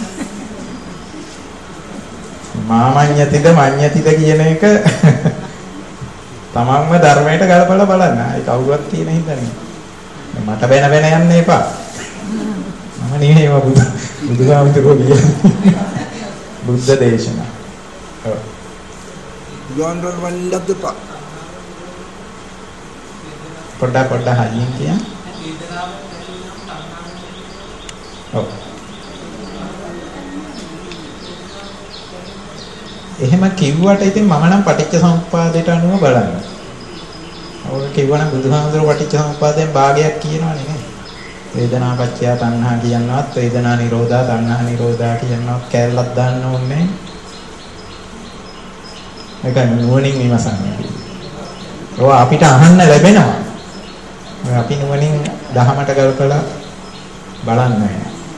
මාමඤ්ඤතිද මඤ්ඤතිද කියන එක තමන්ම ධර්මයට ගලපලා බලන්න. ඒ කවුරුවත් කියන හිතන්නේ. මට බැන බැන යන්න එපා. මම නෙවෙයි ඒවා බුදු බුදුහාමුදුරුවෝ කියන්නේ. බුද්ධ දේශනා. ඔව්. ගොන්ඩල් වන්නත් එපා. පොඩ්ඩක් පොඩ්ඩක් හයියෙන් කියන්න. ඔව්. එහෙම කිව්වට ඉතින් මම නම් පටිච්චසමුප්පාදයට අනුව බලන්න. ඔය කිව්වනම් බුදුහාමුදුරුවෝ පටිච්චසමුප්පාදයෙන් භාගයක් කියනවා නෙමෙයි. වේදනා පත්‍ය තණ්හා කියනවත් වේදනා නිරෝධා තණ්හා නිරෝධා කියනවත් කැලලක් දාන්න ඕනේ. ඒක නුවණින් විමසන්නේ. ඔය අපිට අහන්න ලැබෙනවා. ඔය අපි නුවණින් දහමට ගල්කලා බලන්නේ.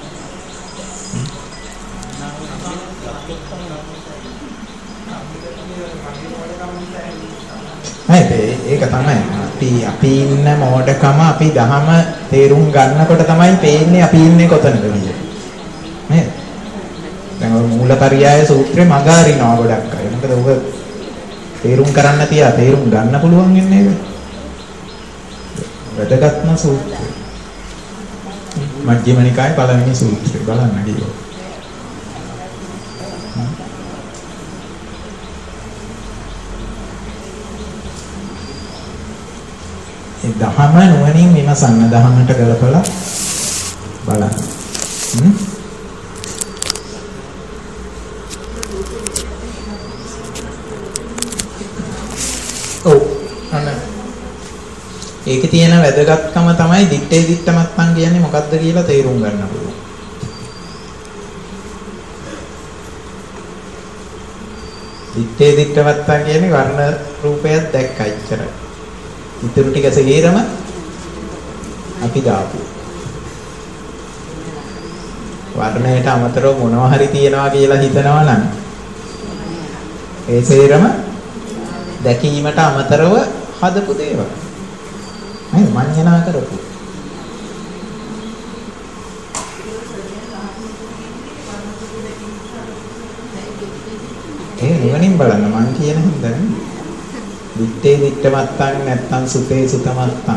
ඒක තමයි අපි අපි ඉන්න මෝඩකම අපි දහම තේරුම් ගන්නකොට තමයි පේන්නේ අපි ඉන්නේ කොතනද කියලා. නේද? දැන් ඔය මූලපරියාය සූත්‍රේ මග අරිනවා ගොඩක් අය. මොකද ඔබ තේරුම් කරන්න තියා තේරුම් ගන්න පුළුවන් වෙන්නේ ඒක. වැදගත්ම සූත්‍රය. මජ්ක්‍ධිම නිකායේ පළවෙනි සූත්‍රය බලන්න කිව්වා. ඒ දහම නුවණින් විමසන්න දහමට ගලපලා බලන්න. හ්ම් ඔව් අන්න ඒකේ තියෙන වැදගත්කම තමයි දිත්තේ දිත්තමත්තන් කියන්නේ මොකක්ද කියලා තේරුම් ගන්න පුළුවන්. දිත්තේ දිත්තමත්තන් කියන්නේ වර්ණ රූපයක් දැක්කා ඉච්චරයි. ඉතුරු ටික සේරම අපි දාපු. වර්ණයට අමතරව මොනවා හරි තියනවා කියලා හිතනවා නම් ඒ සේරම දැකීමට අමතරව හදපු දේවල්. නේද? මඤ්ඤණා කරපු. ඒ නුවණින් බලන්න මං කියන හින්දා දිත්තේ දිත්තමත්තන් නැත්තම් සුතේ සුතමත්තන්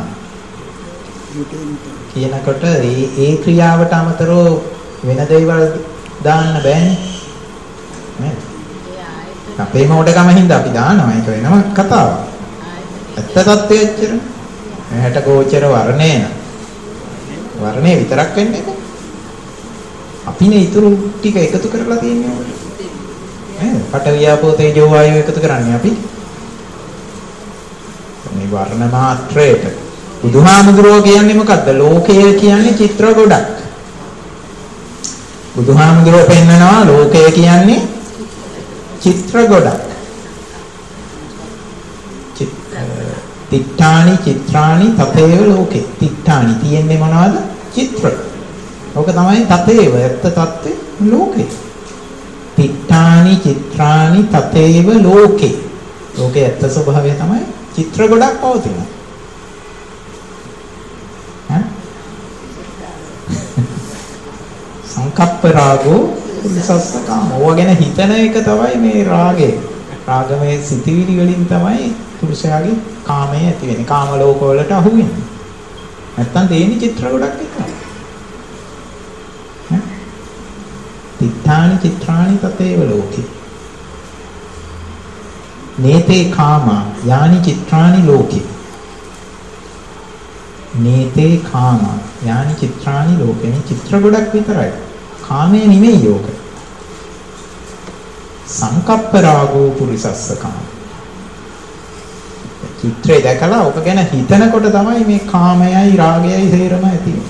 කියනකොට ඒ ඒ ක්‍රියාවට අමතරව වෙන දේවල් දාන්න බෑනේ නේද? අපේ මොඩකම හින්දා අපි දානවා ඒක වෙනම කතාවක්. ඇත්ත තත්ත්වය ඇච්චර. ඇහැට ගෝචර වර්ණේ න. වර්ණේ විතරක් වෙන්නේ නැහැ. අපිනේ ඊතුරු ටික එකතු කරලා තියෙන්නේ නේද? පඨවියාපෝ තේජෝ වායෝ එකතු කරන්නේ අපි. මේ වර්ණ මාත්‍රයට බුදුහාමුදුරුවෝ කියන්නේ මොකද්ද? ලෝකය කියන්නේ චිත්‍ර ගොඩක්. බුදුහාමුදුරුවෝ පෙන්නනවා ලෝකය කියන්නේ චිත්‍ර ගොඩක්. තිට්ඨානි චිත්‍රානි තතේව ලෝකේ. තිට්ඨානි තියෙන්නේ මොනවද? චිත්‍ර. ඕක තමයි තතේව ඇත්ත තත්ත්වේ ලෝකේ. තිට්ඨානි චිත්‍රානි තතේව ලෝකේ. ලෝකේ ඇත්ත ස්වභාවය තමයි චිත්‍ර ගොඩක් පවතිනවා. ඈ සංකප්ප රාගෝ පුරිසස්ස කාම. ඕවා ගැන හිතන එක තමයි මේ රාගය. රාගමේ සිතිවිලි වලින් තමයි පුරුෂයාගේ කාමය ඇති වෙන්නේ. කාම ලෝක වලට අහු වෙන්නේ. නැත්තම් තේින්නේ චිත්‍ර ගොඩක් විතරයි. ඈ තිත්තානි චිත්‍රානි තතේව ලෝකේ. නේතේ කාමා යානි චිත්‍රානි ලෝකේ. නේතේ කාමා යානි චිත්‍රානි ලෝකේ. මේ චිත්‍ර ගොඩක් විතරයි. කාමයේ නෙමෙයි යෝග. සංකප්ප රාගෝ පුරිසස්ස කාම. චිත්‍රය දැකලා ඔක ගැන හිතනකොට තමයි මේ කාමයයි රාගයයි සේරම ඇති වෙන්නේ.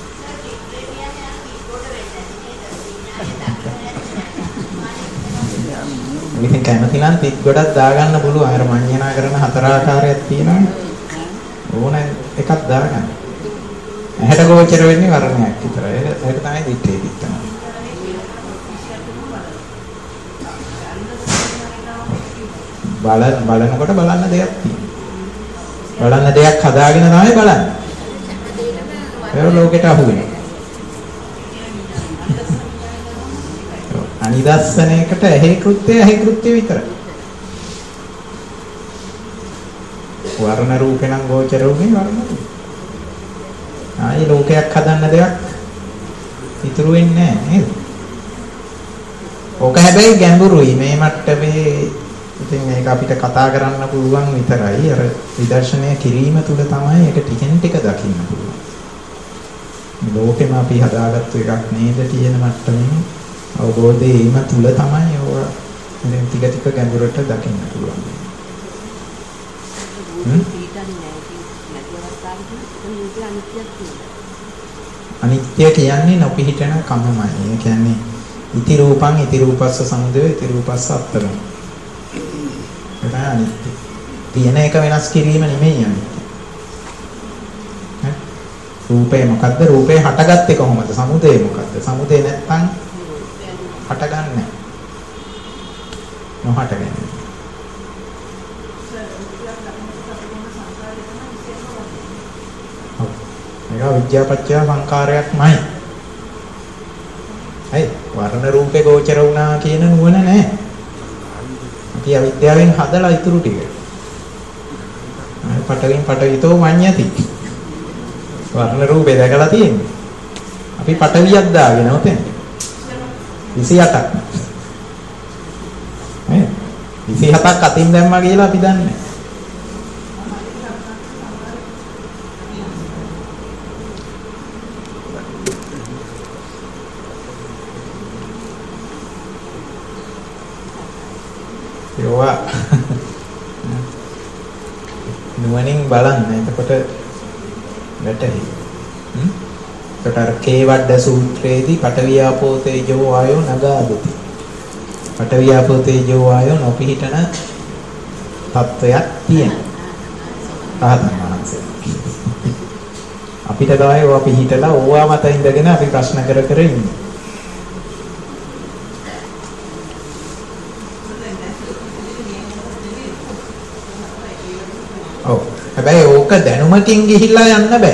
ඉතින් කැමති නම් තිත් ගොඩක් දාගන්න පුළුවන්. අර මඤ්ඤණා කරන හතර ආකාරයක් තියෙනවානේ. ඕන එකක් දාගන්න. ඇහැට ගෝචර වෙන්නේ වර්ණයක් විතරයි. ඒක තමයි දිත්තේ දිත්තම. බල බලනකොට බලන්න දෙයක් තියෙනවා. බලන්න දෙයක් හදාගෙන තමයි බලන්නේ. ඒක ලෝකෙට අහු වෙනවා. අනිදස්සනයකට ඇහි කෘත්‍යය ඇහි කෘත්‍ය විතරයි. වර්ණ රූපේ නම් ගෝචර වුනේ වර්ණ රූපේ. ආයි ලෝකයක් හදන්න දෙයක් ඉතුරු වෙන්නේ නැහැ නේද? ඕක හැබැයි ගැඹුරුයි මේ මට්ටමේ. ඉතින් මේක අපිට කතා කරන්න පුළුවන් විතරයි. අර විදර්ශනය කිරීම තුළ තමයි ඒක ටිකෙන් ටික දකින්න පුළුවන්. ලෝකෙම අපි හදාගත්තු එකක් නේද කියන මට්ටමේ අවබෝධයේම තුල තමයි ඕවා ඉතින් ටික ටික ගැඹුරට දකින්න පුළුවන්. හ්ම්? අනිත්‍ය කියන්නේ නොපිහිටන කමමයි. ඒ කියන්නේ ඉති රූපං ඉති රූපස්ස සමුදය ඉති රූපස්ස අත්තරං. ඒක අනිත්‍ය. තියෙන එක වෙනස් කිරීම නෙමෙයි අනිත්‍ය. රූපේ මොකද්ද? රූපේ හටගත්තේ කොහොමද? සමුදය මොකද්ද? සමුදය නැත්තම් හටගන්නේ නැහැ. නොහටගන්නේ. මේක විද්‍යාපච්චය සංකාරයක්මයි. හයි වර්ණ රූපේ ගෝචර වුණා කියන නුවණ නැහැ. අපි අවිද්‍යාවෙන් හදලා ඉතුරු ටික. අය පටවින් පටවිතෝ මඤ්ඤති. වර්ණ රූපේ දැකලා තියෙන්නේ. අපි පටවියක් දාගෙන උතෙන්. විසිඅටක්. නේ? විසිහතක් අතින් දැම්මා කියලා අපි දන්නේ. ඒවා නුවණින් බලන්න. එතකොට වැටහි. හ්ම්? ඒකට කේවඩ සූත්‍රයේදී පඨවි ආපෝ තේජෝ වායෝ නගාදති. පඨවි ආපෝ තේජෝ වායෝ නොපිහිටන තත්වයක් තියෙනවා. රහතන් වහන්සේ. අපිට ගාවේ ඕවා පිහිටලා ඕවා මත ඉඳගෙන අපි ප්‍රශ්න කර කර ඉන්නේ. ඔව්. හැබැයි ඕක දැනුමකින් ගිහිල්ලා යන්න බෑ.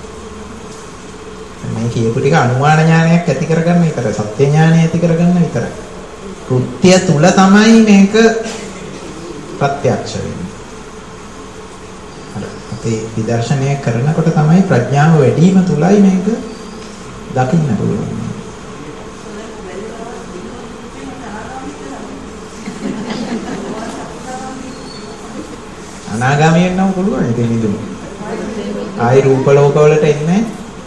මේ කියපු ටික අනුමාන ඥානයක් ඇති කරගන්න විතරයි. සත්‍ය ඥානය ඇති කරගන්න විතරයි. කෘත්‍ය තුල තමයි මේක ප්‍රත්‍යක්ෂ වෙන්නේ. අර අපේ විදර්ශනය කරනකොට තමයි ප්‍රඥාව වැඩි වීම තුලයි මේක දකින්න පුළුවන්. අනාගාමී වෙන්නම පුළුවන් ඉතින් නිදුම. ආයි රූප ලෝක වලට එන්නේ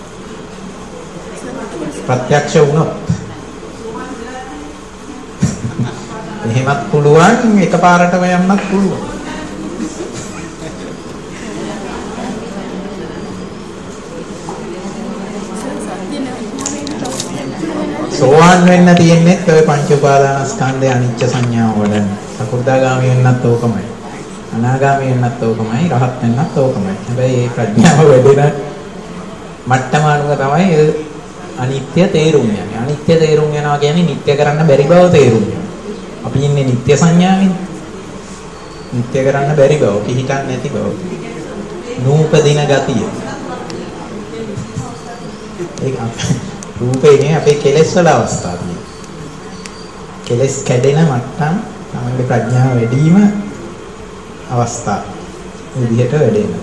ප්‍රත්‍යක්ෂ වුණොත්. එහෙමත් පුළුවන් එකපාරටම යන්නත් පුළුවන්. සෝවාන් වෙන්න තියෙන්නේ ඔය පංච උපාදානස්කන්ධය අනිච්ච සංඥාව වඩන්න. සකෘදාගාමී වෙන්නත් ඕකමයි. අනාගාමී වෙන්නත් ඕකමයි. රහත් වෙන්නත් ඕකමයි. හැබැයි මේ ප්‍රඥාව වැඩෙන මට්ටම අනුව තමයි අනිත්‍ය තේරුම් යන්නේ. අනිත්‍ය තේරුම් යනවා කියන්නේ නිට්ටය කරන්න බැරි බව තේරුම් යනවා. අපි ඉන්නේ නිට්ටය සංඥාවෙන්. නිට්ටය කරන්න බැරි බව, පිහිටක් නැති බව. නූපදින ගතිය. ඒක රූපේනේ අපේ කෙලෙස් වල අවස්ථා තියෙනවා. කෙලෙස් කැඩෙන මට්ටම් තමයි ප්‍රඥාව වැඩි වීම අවස්ථා. විදිහට වැඩෙනවා.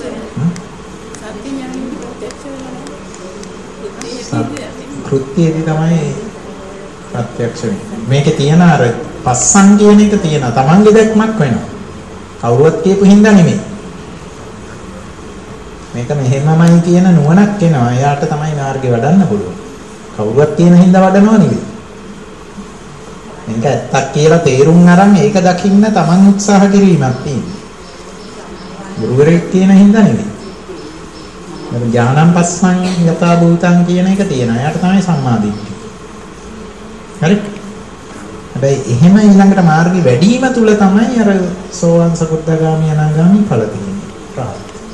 කෘත්‍යයේදී තමයි ප්‍රත්‍යක්ෂ වෙන්නේ. මේකේ තියෙන අර පස්සන් කියන එක තියෙනවා. Tamange දැක්මක් වෙනවා. කවුරුවත් කියපු හින්දා නෙමෙයි. මේක මෙහෙමමයි කියන නුවණක් එනවා. එයාට තමයි මාර්ගේ වඩන්න පුළුවන්. කවුරුවත් කියන හින්දා වඩනවා නෙවෙයි. මේක ඇත්තක් කියලා තේරුම් අරන් ඒක දකින්න Taman උත්සාහ කිරීමක් තියෙනවා. ගුරුවරයෙක් කියන හින්දා නෙවෙයි. ඥානං පස්සං යථා භූතං කියන එක තියෙනවා. එයාට තමයි සම්මාදිට්ඨිය. හරි? හැබැයි එහෙම ඊළඟට මාර්ගي වැඩිම තුල තමයි අර සෝවාන් සකෘදාගාමී අනාගාමී ඵල තියෙන්නේ.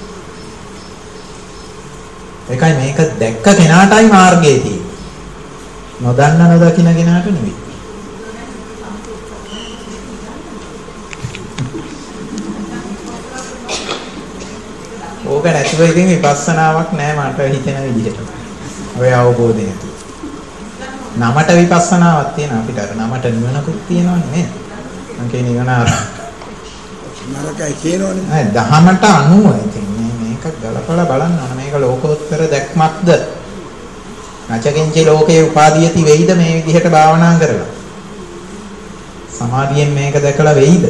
ඒකයි මේක දැක්ක කෙනාටයි මාර්ගය තියෙන්නේ. නොදන්න නොදකින කෙනාට නෙවෙයි. ඕක නැතිව ඉතින් විපස්සනාවක් නෑ මට හිතෙන විදිහට. ඔය අවබෝධය ඇති. නමට විපස්සනාවක් තියෙනවා අපිට. අර නමට නිවනකුත් තියෙනවනේ නේද? මං කියන නිවන අර නරකයි කියනවනේ. නෑ දහමට අනුව ඉතින් මේ මේක ගලපලා බලන්න ඕන. මේක ලෝකෝත්තර දැක්මක්ද? නැචකින්චි ලෝකේ උපාදීයති වෙයිද මේ විදිහට භාවනා කරලා? සමාධියෙන් මේක දැකලා වෙයිද?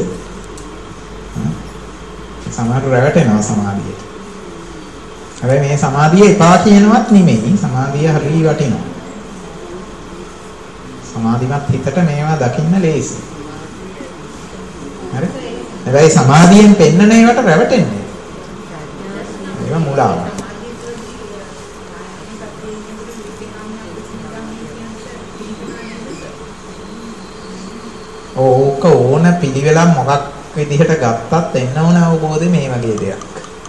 සමහර රැවටෙනවා සමාධියට. හැබැයි මේ සමාධිය එපා කියනවත් නෙමෙයි. සමාධිය හරිය වටිනවා. සමාධිමත් හිතට මේවා දකින්න ලේසි. හරි? හැබැයි සමාධියෙන් පෙන්නන ඒවාට රැවටෙන්නේ. ඒක මුලාවක්. ඕක ඕන පිළිවෙලක් මොකක් විදිහට ගත්තත් එන්න ඕන අවබෝධය මේ වගේ දෙයක්.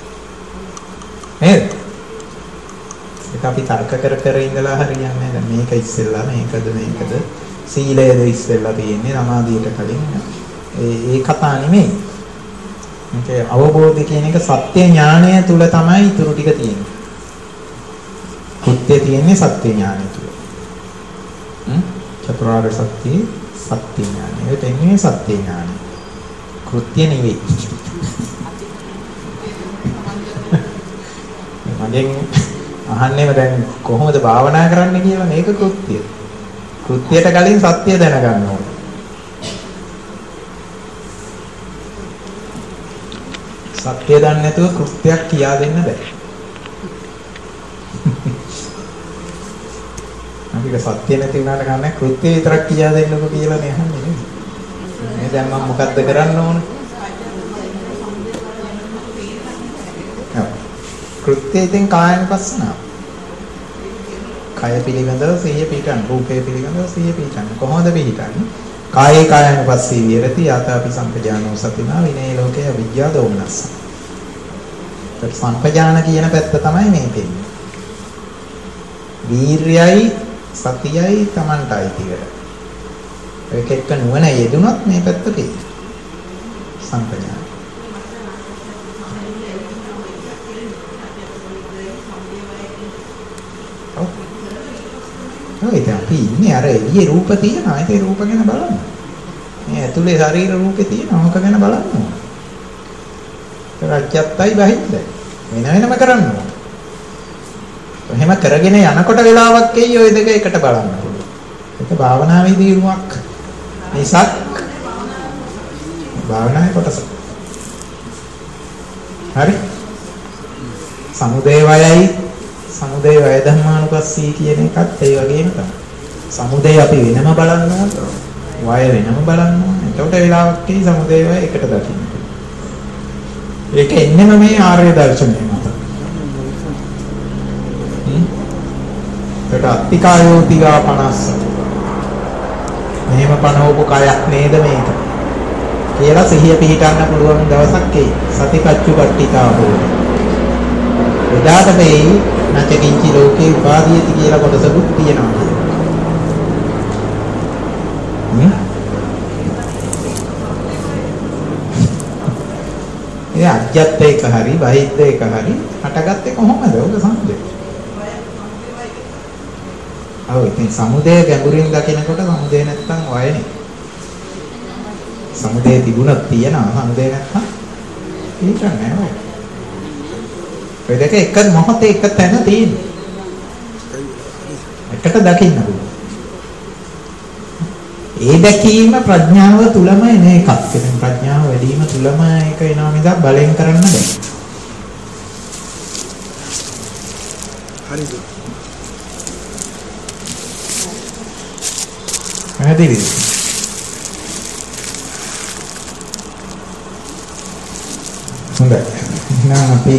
නේද? ඒක අපි තර්ක කර කර ඉඳලා හරියන්නේ නැහැ. දැන් මේක ඉස්සෙල්ලා මේකද මේකද සීලයද ඉස්සෙල්ලා තියෙන්නේ සමාධියට කලින්. ඒ ඒ කතා නෙමෙයි. මේක අවබෝධය කියන එක සත්‍ය ඥානය තුල තමයි ඊටු ටික තියෙන්නේ. කෘත්‍ය තියෙන්නේ සත්‍ය ඥානය තුල. හ්ම්? චතුරාර්ය සත්‍ය සත්‍ය ඥානය. ඒකට එන්නේ සත්‍ය ඥානය. කෘත්‍ය නෙවෙයි. මගෙන් අහන්නේම දැන් කොහොමද භාවනා කරන්න කියලා මේක කෘත්‍ය. කෘත්‍යයට කලින් සත්‍ය දැනගන්න ඕනේ. සත්‍ය දන්නේ නැතුව කෘත්‍යයක් කියා දෙන්න බෑ. අපිට සත්‍ය නැති වුණාට කන්නේ කෘත්‍ය විතරක් කියා දෙන්නකො කියලා නේ අහන්නේ නේද? මේ දැන් මම මොකද්ද කරන්න ඕන? කෘත්‍යයෙන් කායනුපස්සනාව. කය පිළිබඳව සිහිය පිටන්, රූපය පිළිබඳව සිහිය පිටන්. කොහොමද පිටන්නේ? කායේ කායනුපස්සී විරති යතාපි සම්පජානෝ සතිනා විනේ ලෝකේ අවිද්‍යාව දෝමනස්ස. ඒත් සම්පජාන කියන පැත්ත තමයි මේ දෙන්නේ. වීර්යයි සතියයි Tamanටයි තියලා. ඒක එක්ක නුවණ යෙදුනොත් මේ පැත්ත තියෙන්නේ. සම්පජාන. ඔය දැන් අපි ඉන්නේ අර එළියේ රූප තියෙනවා. ඒ රූප ගැන බලන්න. මේ ඇතුලේ ශරීර රූපේ තියෙනවා. ඕක ගැන බලන්න ඕන. රාජ්‍යත්තයි බහිද්දයි. වෙන වෙනම කරන්න ඕන. එහෙම කරගෙන යනකොට වෙලාවක් එයි ඔය දෙක එකට බලන්න පුළුවන්. ඒක භාවනාවේ දියුණුවක්. මිසක් භාවනාවේ කොටස. හරි. සමුදය වයයි සමුදය වය ධම්මානුපස්සී කියන එකත් ඒ වගේම තමයි. සමුදය අපි වෙනම බලන්න ඕන. වය වෙනම බලන්න ඕන. එතකොට වෙලාවක් එයි සමුදය වය එකට දකින්න. ඒක එන්නෙම මේ ආර්ය දර්ශනය මත. හ්ම්. ඒකට අත්තිකායෝතිගා පනස්ස. මෙහෙම පනවපු කයක් නේද මේක. කියලා සිහිය පිහිටන්න පුළුවන් දවසක් එයි. සතිපත්චු පට්ඨිතා හෝ. එදාට මේ නැචකින්චි ලෝකේ උපාදීයති කියලා කොටසකුත් තියෙනවා. හ්ම්. ඒ අජ්ජත් එක හරි බහිද්ද එක හරි හටගත්තේ කොහොමද? ඔබ සම්දේ. ඔව් ඉතින් සමුදය ගැඹුරින් දකිනකොට සමුදය නැත්තම් වයනේ. සමුදය තිබුණත් තියනවා සමුදය නැත්තම් හිතන්නේ නැහැ. ඔය දෙක එක මොහොතේ එක තැන තියෙන්නේ. එකට දකින්න පුළුවන්. ඒ දැකීම ප්‍රඥාව තුලම එන එකක්. ඒ ප්‍රඥාව වැඩි වීම තුලම ඒක එනවා මිසක් බලෙන් කරන්න බෑ. හරිද? පැහැදිලිද? හොඳයි. එහෙනම් අපි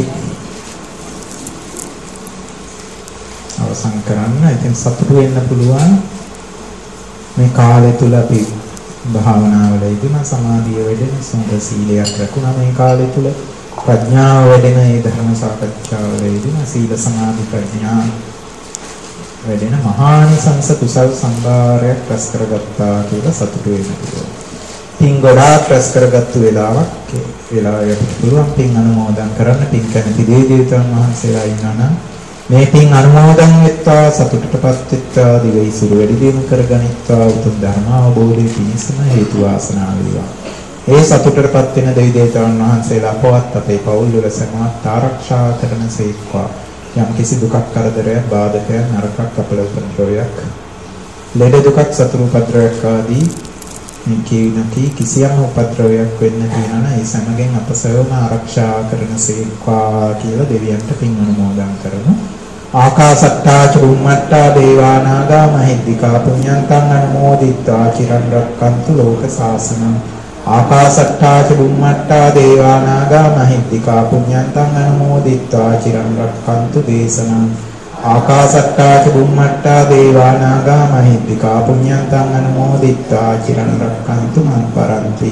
අවසන් කරන්න. ඉතින් සතුටු වෙන්න පුළුවන්. මේ කාලය තුල අපි භාවනාවල යෙදුණා, සමාධිය වැඩෙන, සුන්දර සීලයක් රැකුණා. මේ කාලය තුල ප්‍රඥාව වැඩෙන, ඒ ධර්ම සාකච්ඡාවල යෙදුණා. සීල සමාධි ප්‍රඥා වැඩෙන මහානිසංස කුසල් සම්භාරයක් රැස් කරගත්තා කියලා සතුටු වෙන්න පුළුවන්. පින් ගොඩාක් රැස් කරගත්තු වෙලාවක් වෙලාවට පුළුවන් පින් අනුමෝදන් කරන්න. පින් කැමති දේවතාවුන් වහන්සේලා ඉන්නා නම් මේ පින් අනුමෝදන් වෙත්වා, සතුටටපත් වෙත්වා, දිවයිසුරු වැඩි දියුණු කරගනිත්වා, උතුම් ධර්ම අවබෝධයේ පිණිසම හේතු වාසනා වේවා. ඒ සතුටටපත් වෙන දෙවි දේවතාවුන් වහන්සේලා අපවත් අපේ පවුල් වල සමාත් ආරක්ෂා කරන සේක්වා. යම් කිසි දුකක්, කරදරයක්, බාධකයක්, නරකක්, අපල උපද්‍රවයක්, ලෙඩ දුකක්, සතුරු උපද්‍රවයක් ආදී නිකේනකී කිසියම් උපද්‍රවයක් වෙන්න තියෙනවා නම් ඒ සමගින් අප සර්වම ආරක්ෂා කරන සේක්වා කියලා දෙවියන්ට පින් අනුමෝදන් කරමු. ආකාසට්ටා චුම්මට්ටා දේවා නාග මහිද්దికා පුඤ්ඤන්තං අනුමෝදිත්වා චිරන් රක්칸තු ලෝක සාසනං. ආකාසට්ටා චුම්මට්ටා දේවා නාග මහිද්దికා පුඤ්ඤන්තං අනුමෝදිත්වා චිරන් රක්칸තු දේශනං. ආකාසට්ටා ච බුම්මට්ටා දේවා නාග මහිද්దికා පුඤ්ඤන්තං අනුමෝදිත්වා චිරන් රක්ඛන්තු මං පරන්ති.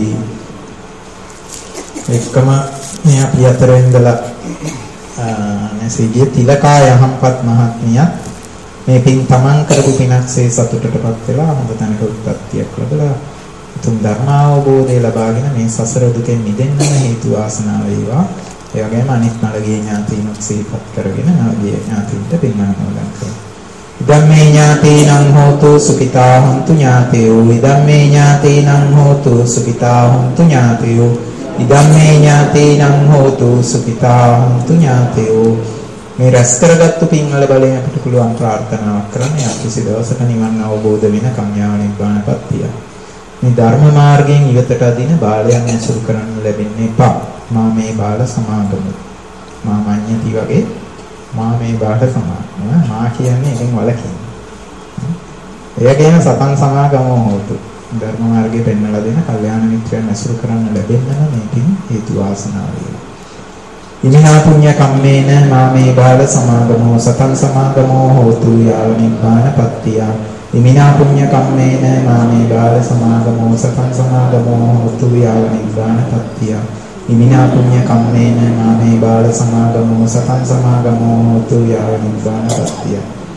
එක්කම මේ අපි අතරින් ඉඳලා නැසීගේ තිලකාය අහම්පත් මහත්මිය මේ පින් තමන් කරපු පිනක්සේ සතුටටපත් වෙලා හොඳ තැනක උත්පත්තියක් ලැබලා උතුම් ධර්මාවබෝධය ලබාගෙන මේ සසර දුකෙන් මිදෙන්නම හේතු වාසනා වේවා. ඒ වගේම අනිත් මළගිය ඥාතීනුත් සිහිපත් කරගෙන නවගිය ඥාතීන්ට පින් අනුමෝදන් කරමු. ඉදම්මේ ඥාතීනං හෝතු සුඛිතා හොන්තු ඥාතයෝ. ඉදම්මේ ඥාතීනං හෝතු සුඛිතා හොන්තු ඥාතයෝ. ඉදම්මේ ඥාතීනං හෝතු සුඛිතා හොන්තු ඥාතයෝ. මේ රැස් කරගත්තු පින්වල බලයෙන් අපිට පුළුවන් ප්‍රාර්ථනාවක් කරන්න යම්කිසි දවසක නිවන් අවබෝධ වෙන කම්යාව නිබ්බානපත්තිය. මේ ධර්ම මාර්ගයෙන් ඉවතට අදින බාලයන් ඇසුරු කරන්න ලැබෙන්නේ පා. මා මේ බාල සමාගම. මා මඤ්ඤති වගේ මා මේ බාල සමාගම. මා කියන්නේ එකෙන් වලකින්. එයගේම සතන් සමාගමෝ හොතු. ධර්ම මාර්ගයේ පෙන්වලා දෙන කල්යාණ මිත්‍රයන් ඇසුරු කරන්න ලැබෙන්නම මේකින් හේතු වාසනා වේවා. ඉමිනා පුඤ්ඤ කම්මේන මාමේ බාල සමාගමෝ සතං සමාගමෝ හෝතු යාව නිබ්බානපත්තිය. ඉමිනා පුඤ්ඤ කම්මේන මාමේ බාල සමාගමෝ සතං සමාගමෝ හෝතු යාව නිබ්බානපත්තිය. ඉමිනා පුඤ්ඤ කම්මේන මාමේ බාල සමාගමෝ සතං සමාගමෝ හෝතු යාව නිබ්බානපත්තිය.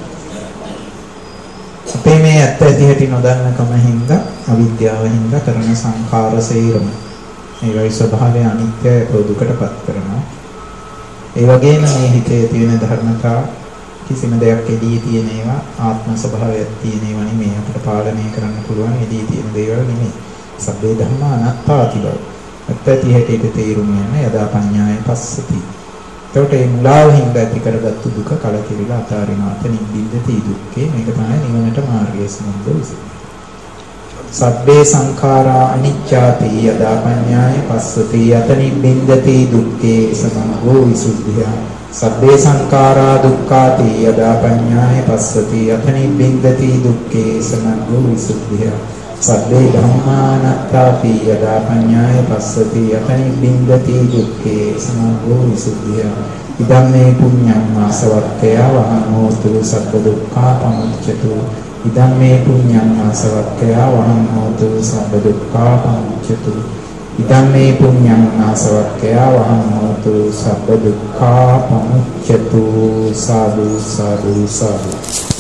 අපේ මේ ඇත්ත ඇති හැටි නොදන්නකම හින්දා අවිද්‍යාව හින්දා කරන සංඛාර සේරම ඒවයි ස්වභාවය අනිත්‍යය දුකටපත් කරනවා. ඒ වගේම මේ හිතේ තියෙන ධර්මතා කිසිම දෙයක් එදී තියෙන ඒවා ආත්ම ස්වභාවයක් තියෙන ඒවා නෙමෙයි අපිට පාලනය කරන්න පුළුවන් එදී තියෙන දේවල් නෙමෙයි. සබ්බේ ධම්මා අනාත්තාති බව. ඇත්ත ඇති හැටියට තේරුම් යන යදා පඤ්ඤාය පස්සති. එතකොට මේ මුලාව හින්දා ඇති කරගත්තු දුක කලකිරිලා අතාරිනාත නිබ්බින්දති දුක්ඛේ මේක තමයි නිවනට මාර්ගය සම්බන්ධ විසඳුම. සබ්බේ සංඛාරා අනිච්චාති යදා පඤ්ඤාය පස්සති යත නිබ්බින්දති දුක්ඛේ සමග්ගෝ විසුද්ධිය. සබ්බේ සංඛාරා දුක්ඛාති යදා පඤ්ඤාය පස්සති යත නිබ්බින්දති දුක්ඛේ සමග්ගෝ විසුද්ධිය. සබ්බේ ධම්මානත්තාපි යදා පඤ්ඤාය පස්සති යත නිබ්බින්දති දුක්ඛේ සමග්ගෝ විසුද්ධිය. ඉදම්මේ පුඤ්ඤං ආසවක්ඛය වහං හෝතු සබ්බ දුක්ඛා පමුච්ඡතු. ඉදම්මේ පුඤ්ඤං ආසවක්ඛය වහං හෝතු සබ්බ දුක්ඛා පමුච්ඡතු. ඉදම්මේ පුඤ්ඤං ආසවක්ඛය වහං හෝතු සබ්බ දුක්ඛා පමුච්ඡතු. සාදු සාදු සාදු.